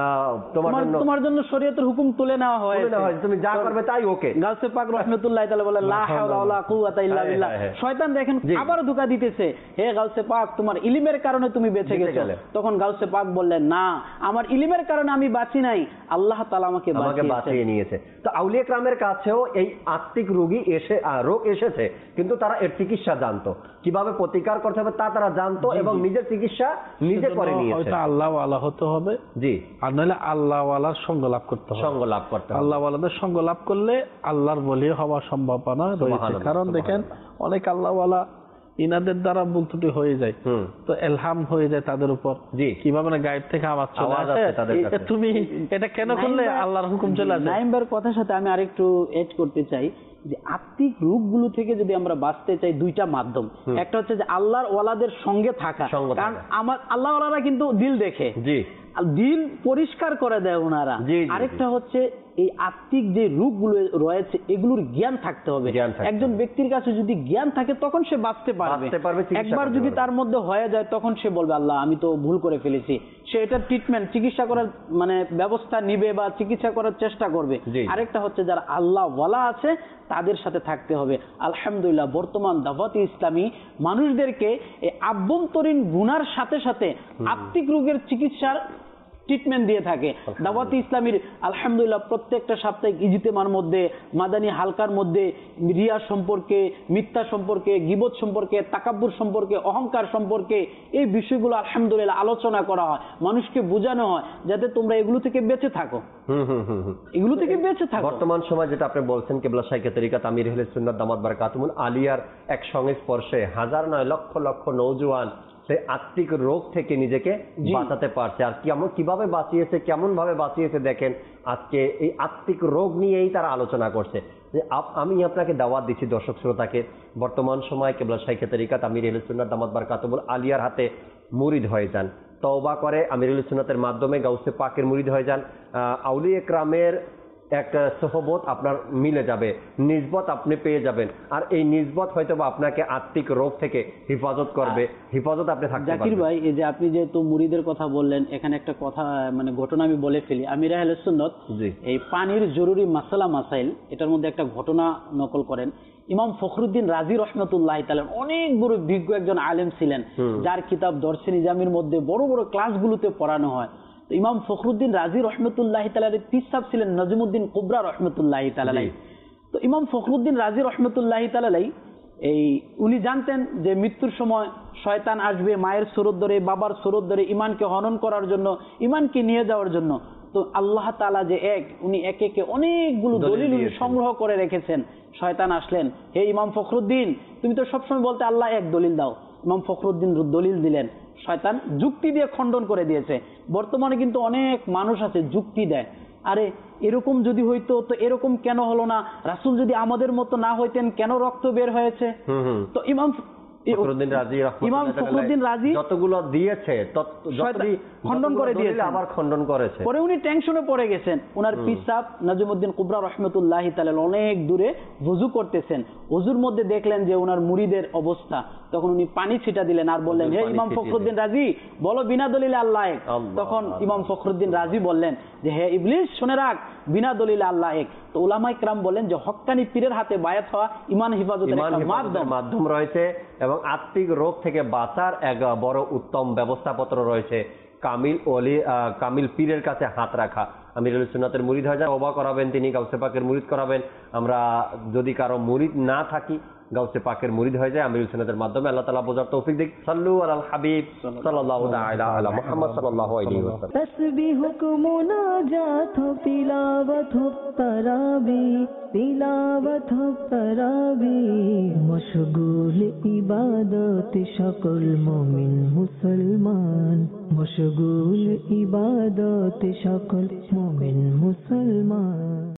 তোমার জন্য শরীয়তের হুকুম তুলে নেওয়া হয়, তুমি যা করবে তাই ওকে। গাউসে পাক রাহমাতুল্লাহি তাআলা বলে লা হাওলা ওয়ালা কুওয়াতা ইল্লা বিল্লাহ। শয়তান দেখেন আবার ধোঁকা দিতেছে, হে গাউসে পাক তোমার ইলমের কারণে তুমি বেঁচে গেছো। তখন গাউসে পাক বললেন, না, আমার ইলমের কারণে আমি বাঁচি নাই, আল্লাহ তাআলা আমাকে বাঁচিয়ে নিয়েছে। তো আউলিয়া কেরামের কাছেও এই আত্মিক রোগ এসেছে, কিন্তু তারা এর চিকিৎসা জানতো, কিভাবে প্রতিকার করতে হবে তা তারা জানতো, এবং নিজের চিকিৎসা নিজে করে নিয়েছে। আল্লাহ ওয়ালা হতে হবে, আর নইলে আল্লাহ ওয়ালার সঙ্গ লাভ করতে হবে। আল্লাহ ওয়ালাদের সঙ্গ লাভ করলে আল্লাহর ওলি হওয়ার সম্ভাবনা রয়েছে। কারণ দেখেন অনেক আল্লাহ ওয়ালা ইনাদের দ্বারা ভুল ত্রুটি হয়ে যায়, তো এলহাম হয়ে যায় তাদের উপর, কিভাবে না গায়েব থেকে আওয়াজ চলে আসে, তুমি এটা কেন করলে, আল্লাহর হুকুম চলে আসে। নাইমবার কথার সাথে আমি আরেকটু এড করতে চাই যে আত্মিক রোগগুলো থেকে যদি আমরা বাঁচতে চাই, 2টা মাধ্যম। একটা হচ্ছে যে আল্লাহর ওয়ালাদের সঙ্গে থাকা, কারণ আমার আল্লাহ ওয়ালারা কিন্তু দিল দেখে, দিল পরিষ্কার করে দেয় ওনারা। আরেকটা হচ্ছে এই আত্মিক যে রোগগুলো রয়েছে এগুলোর জ্ঞান থাকতে হবে। একজন ব্যক্তির কাছে যদি জ্ঞান থাকে তখন সে বাঁচতে পারবে। একবার যদি তার মধ্যে হয়ে যায় তখন সে বলবে আল্লাহ আমি তো ভুল করে ফেলেছি, সে এটা ট্রিটমেন্ট চিকিৎসা করার মানে ব্যবস্থা নিবে বা চিকিৎসা করার চেষ্টা করবে। আরেকটা হচ্ছে যারা আল্লাহ ওয়ালা আছে তাদের সাথে থাকতে হবে। আলহামদুলিল্লাহ বর্তমান দাওয়াতে ইসলামী মানুষদেরকে এই আভ্যন্তরীণ গুনার সাথে সাথে আত্মিক রোগের চিকিৎসার ট্রিটমেন্ট দিয়ে থাকে। দাওয়াতে ইসলামীর আলহামদুলিল্লাহ প্রত্যেকটা সাপ্তাহিক ইজতেমার মধ্যে, মাদানী হালকার মধ্যে রিয়া সম্পর্কে, মিথ্যা সম্পর্কে, গীবত সম্পর্কে, তাকাব্বুর সম্পর্কে, অহংকার সম্পর্কে এই বিষয়গুলো আলহামদুলিল্লাহ আলোচনা করা হয়, মানুষকে বোঝানো হয় যাতে তোমরা এগুলো থেকে বেঁচে থাকো, এগুলো থেকে বেঁচে থাকো। বর্তমান সময় যেটা আপনি বলছেন, কেবলা শাইখে তরিকাত আমির আহলে সুন্নাত দামাত বারাকাতুহুল আলিয়ার এক সংস্পর্শে হাজার নয় লক্ষ লক্ষ নওজোয়ান সেই আত্মিক রোগ থেকে নিজেকে বাঁচাতে পারছে। আর কিভাবে বাঁচিয়েছে, কেমন ভাবে বাঁচিয়েছে দেখেন, আজকে এই আত্মিক রোগ নিয়েই তারা আলোচনা করছে। যে আমি আপনাকে দাওয়াত দিচ্ছি দর্শক শ্রোতাকে, বর্তমান সময় কেবলা শাইখে তরিকাত আমির আহলে সুন্নাত দামাত বারাকাতুহুল আলিয়ার হাতে মুরিদ হয়ে যান, তওবা করে আমিরুল সুন্নাতের মাধ্যমে গাউসে পাকের মুরিদ হয়ে যান, আউলিয়া কেরামের একটা সোহবত আপনার মিলে যাবে, নিসবত আপনি পেয়ে যাবেন, আর এই নিসবত হয়তো বা আপনাকে আত্মিক রোগ থেকে হেফাজত করবে, হেফাজত আপনি থাকতে জাকির পারবেন। ভাই, এই যে আপনি যেহেতু মুরিদের কথা বললেন, এখানে একটা কথা মানে ঘটনা আমি বলে ফেলি। আমির আহলে সুন্নাত জি এই পানির জরুরি মাসালা মাসাইল এটার মধ্যে একটা ঘটনা নকল করেন। ইমাম ফখরুদ্দিন রাজি রহমতুল্লাহ তাআলা অনেক বড় বিজ্ঞ একজন আলেম ছিলেন, যার কিতাব দর্শে নিজামের মধ্যে বড় বড় ক্লাসগুলোতে পড়ানো হয়। তো ইমাম ফখরুদ্দিন রাজি রহমতুল্লাহ তাআলার পীর সাহেব ছিলেন নজমুদ্দিন কুবরা রহমতুল্লাহ তাআলা। তো ইমাম ফখরুদ্দিন রাজি রহমতুল্লাহ তাআলা এই উনি জানতেন যে মৃত্যুর সময় শয়তান আসবে মায়ের সুরত ধরে, বাবার সুরত ধরে, ইমানকে হনন করার জন্য, ইমানকে নিয়ে যাওয়ার জন্য। তো আল্লাহ তাআলা যে এক, উনি একে একে অনেকগুলো দলিল উনি সংগ্রহ করে রেখেছেন। শয়তান আসলেন, হে ইমাম ফখরুদ্দিন, তুমি তো সবসময় বলতে আল্লাহ এক, দলিল দাও। ইমাম ফখরুদ্দিন দলিল দিলেন, শয়তান যুক্তি দিয়ে খণ্ডন করে দিয়েছে। বর্তমানে কিন্তু অনেক মানুষ আছে যুক্তি দেয়, আরে এরকম যদি হইতো তো এরকম কেন হলো না, রাসূল যদি আমাদের মতো না হইতেন কেন রক্ত বের হয়েছে। তো ইমাম ফখরুদ্দিন রাজি যতগুলো দিয়েছে খণ্ডন করে দিয়েছে, আবার খণ্ডন করেছে। পরে উনি টেনশনে পড়ে গেছেন। ওনার পীর সাহেব নজমুদ্দিন কুবরা রহমতুল্লাহ তাআলা অনেক দূরে ওযু করতেছেন, ওযুর মধ্যে দেখলেন যে ওনার মুরিদের অবস্থা, তখন উনি পানি ছিটা দিলেন আর বললেন, হে ইমাম ফখরুদ্দিন রাজি, বলো বিনা দলিলে আল্লাহ এক। তখন ইমাম ফখরুদ্দিন রাজি বললেন যে হে ইবলিস, শুনে রাখ, বিনা দলিলে আল্লাহ এক। তো উলামায়ে কেরাম বলেন যে হক্কানি পীরের হাতে বায়াত হওয়া ইমান হেফাজতের একটা মাধ্যম রয়েছে, এবং আত্মিক রোগ থেকে বাঁচার এক বড় উত্তম ব্যবস্থাপত্র রয়েছে। কামিল পীরের কাছে হাত রাখা। আমিরুল সুন্নাতের মুরিদ হয়ে যায়, তওবা করাবেন তিনি, গাউসে পাকের মুরিদ করাবেন। আমরা যদি কারো মুরিদ না থাকি, গাউসে পাকের মুরিদ হয়ে যায় আমিরুল সুন্নাতের মাধ্যমে। আল্লাহ তাআলা বোঝার তৌফিক দিক। সাল্লু আলাল হাবিব সাল্লাল্লাহু তাআলা আলা মুহাম্মদ সাল্লাল্লাহু আলাইহি ওয়াসাল্লাম। तस्बीह को मुनाजात हो, तिलावत हो तरावी, तिलावत हो तरावी, मशगूल इबादत सकल मुमिन मुसलमान, मशगूल इबादत सकल मुमिन मुसलमान।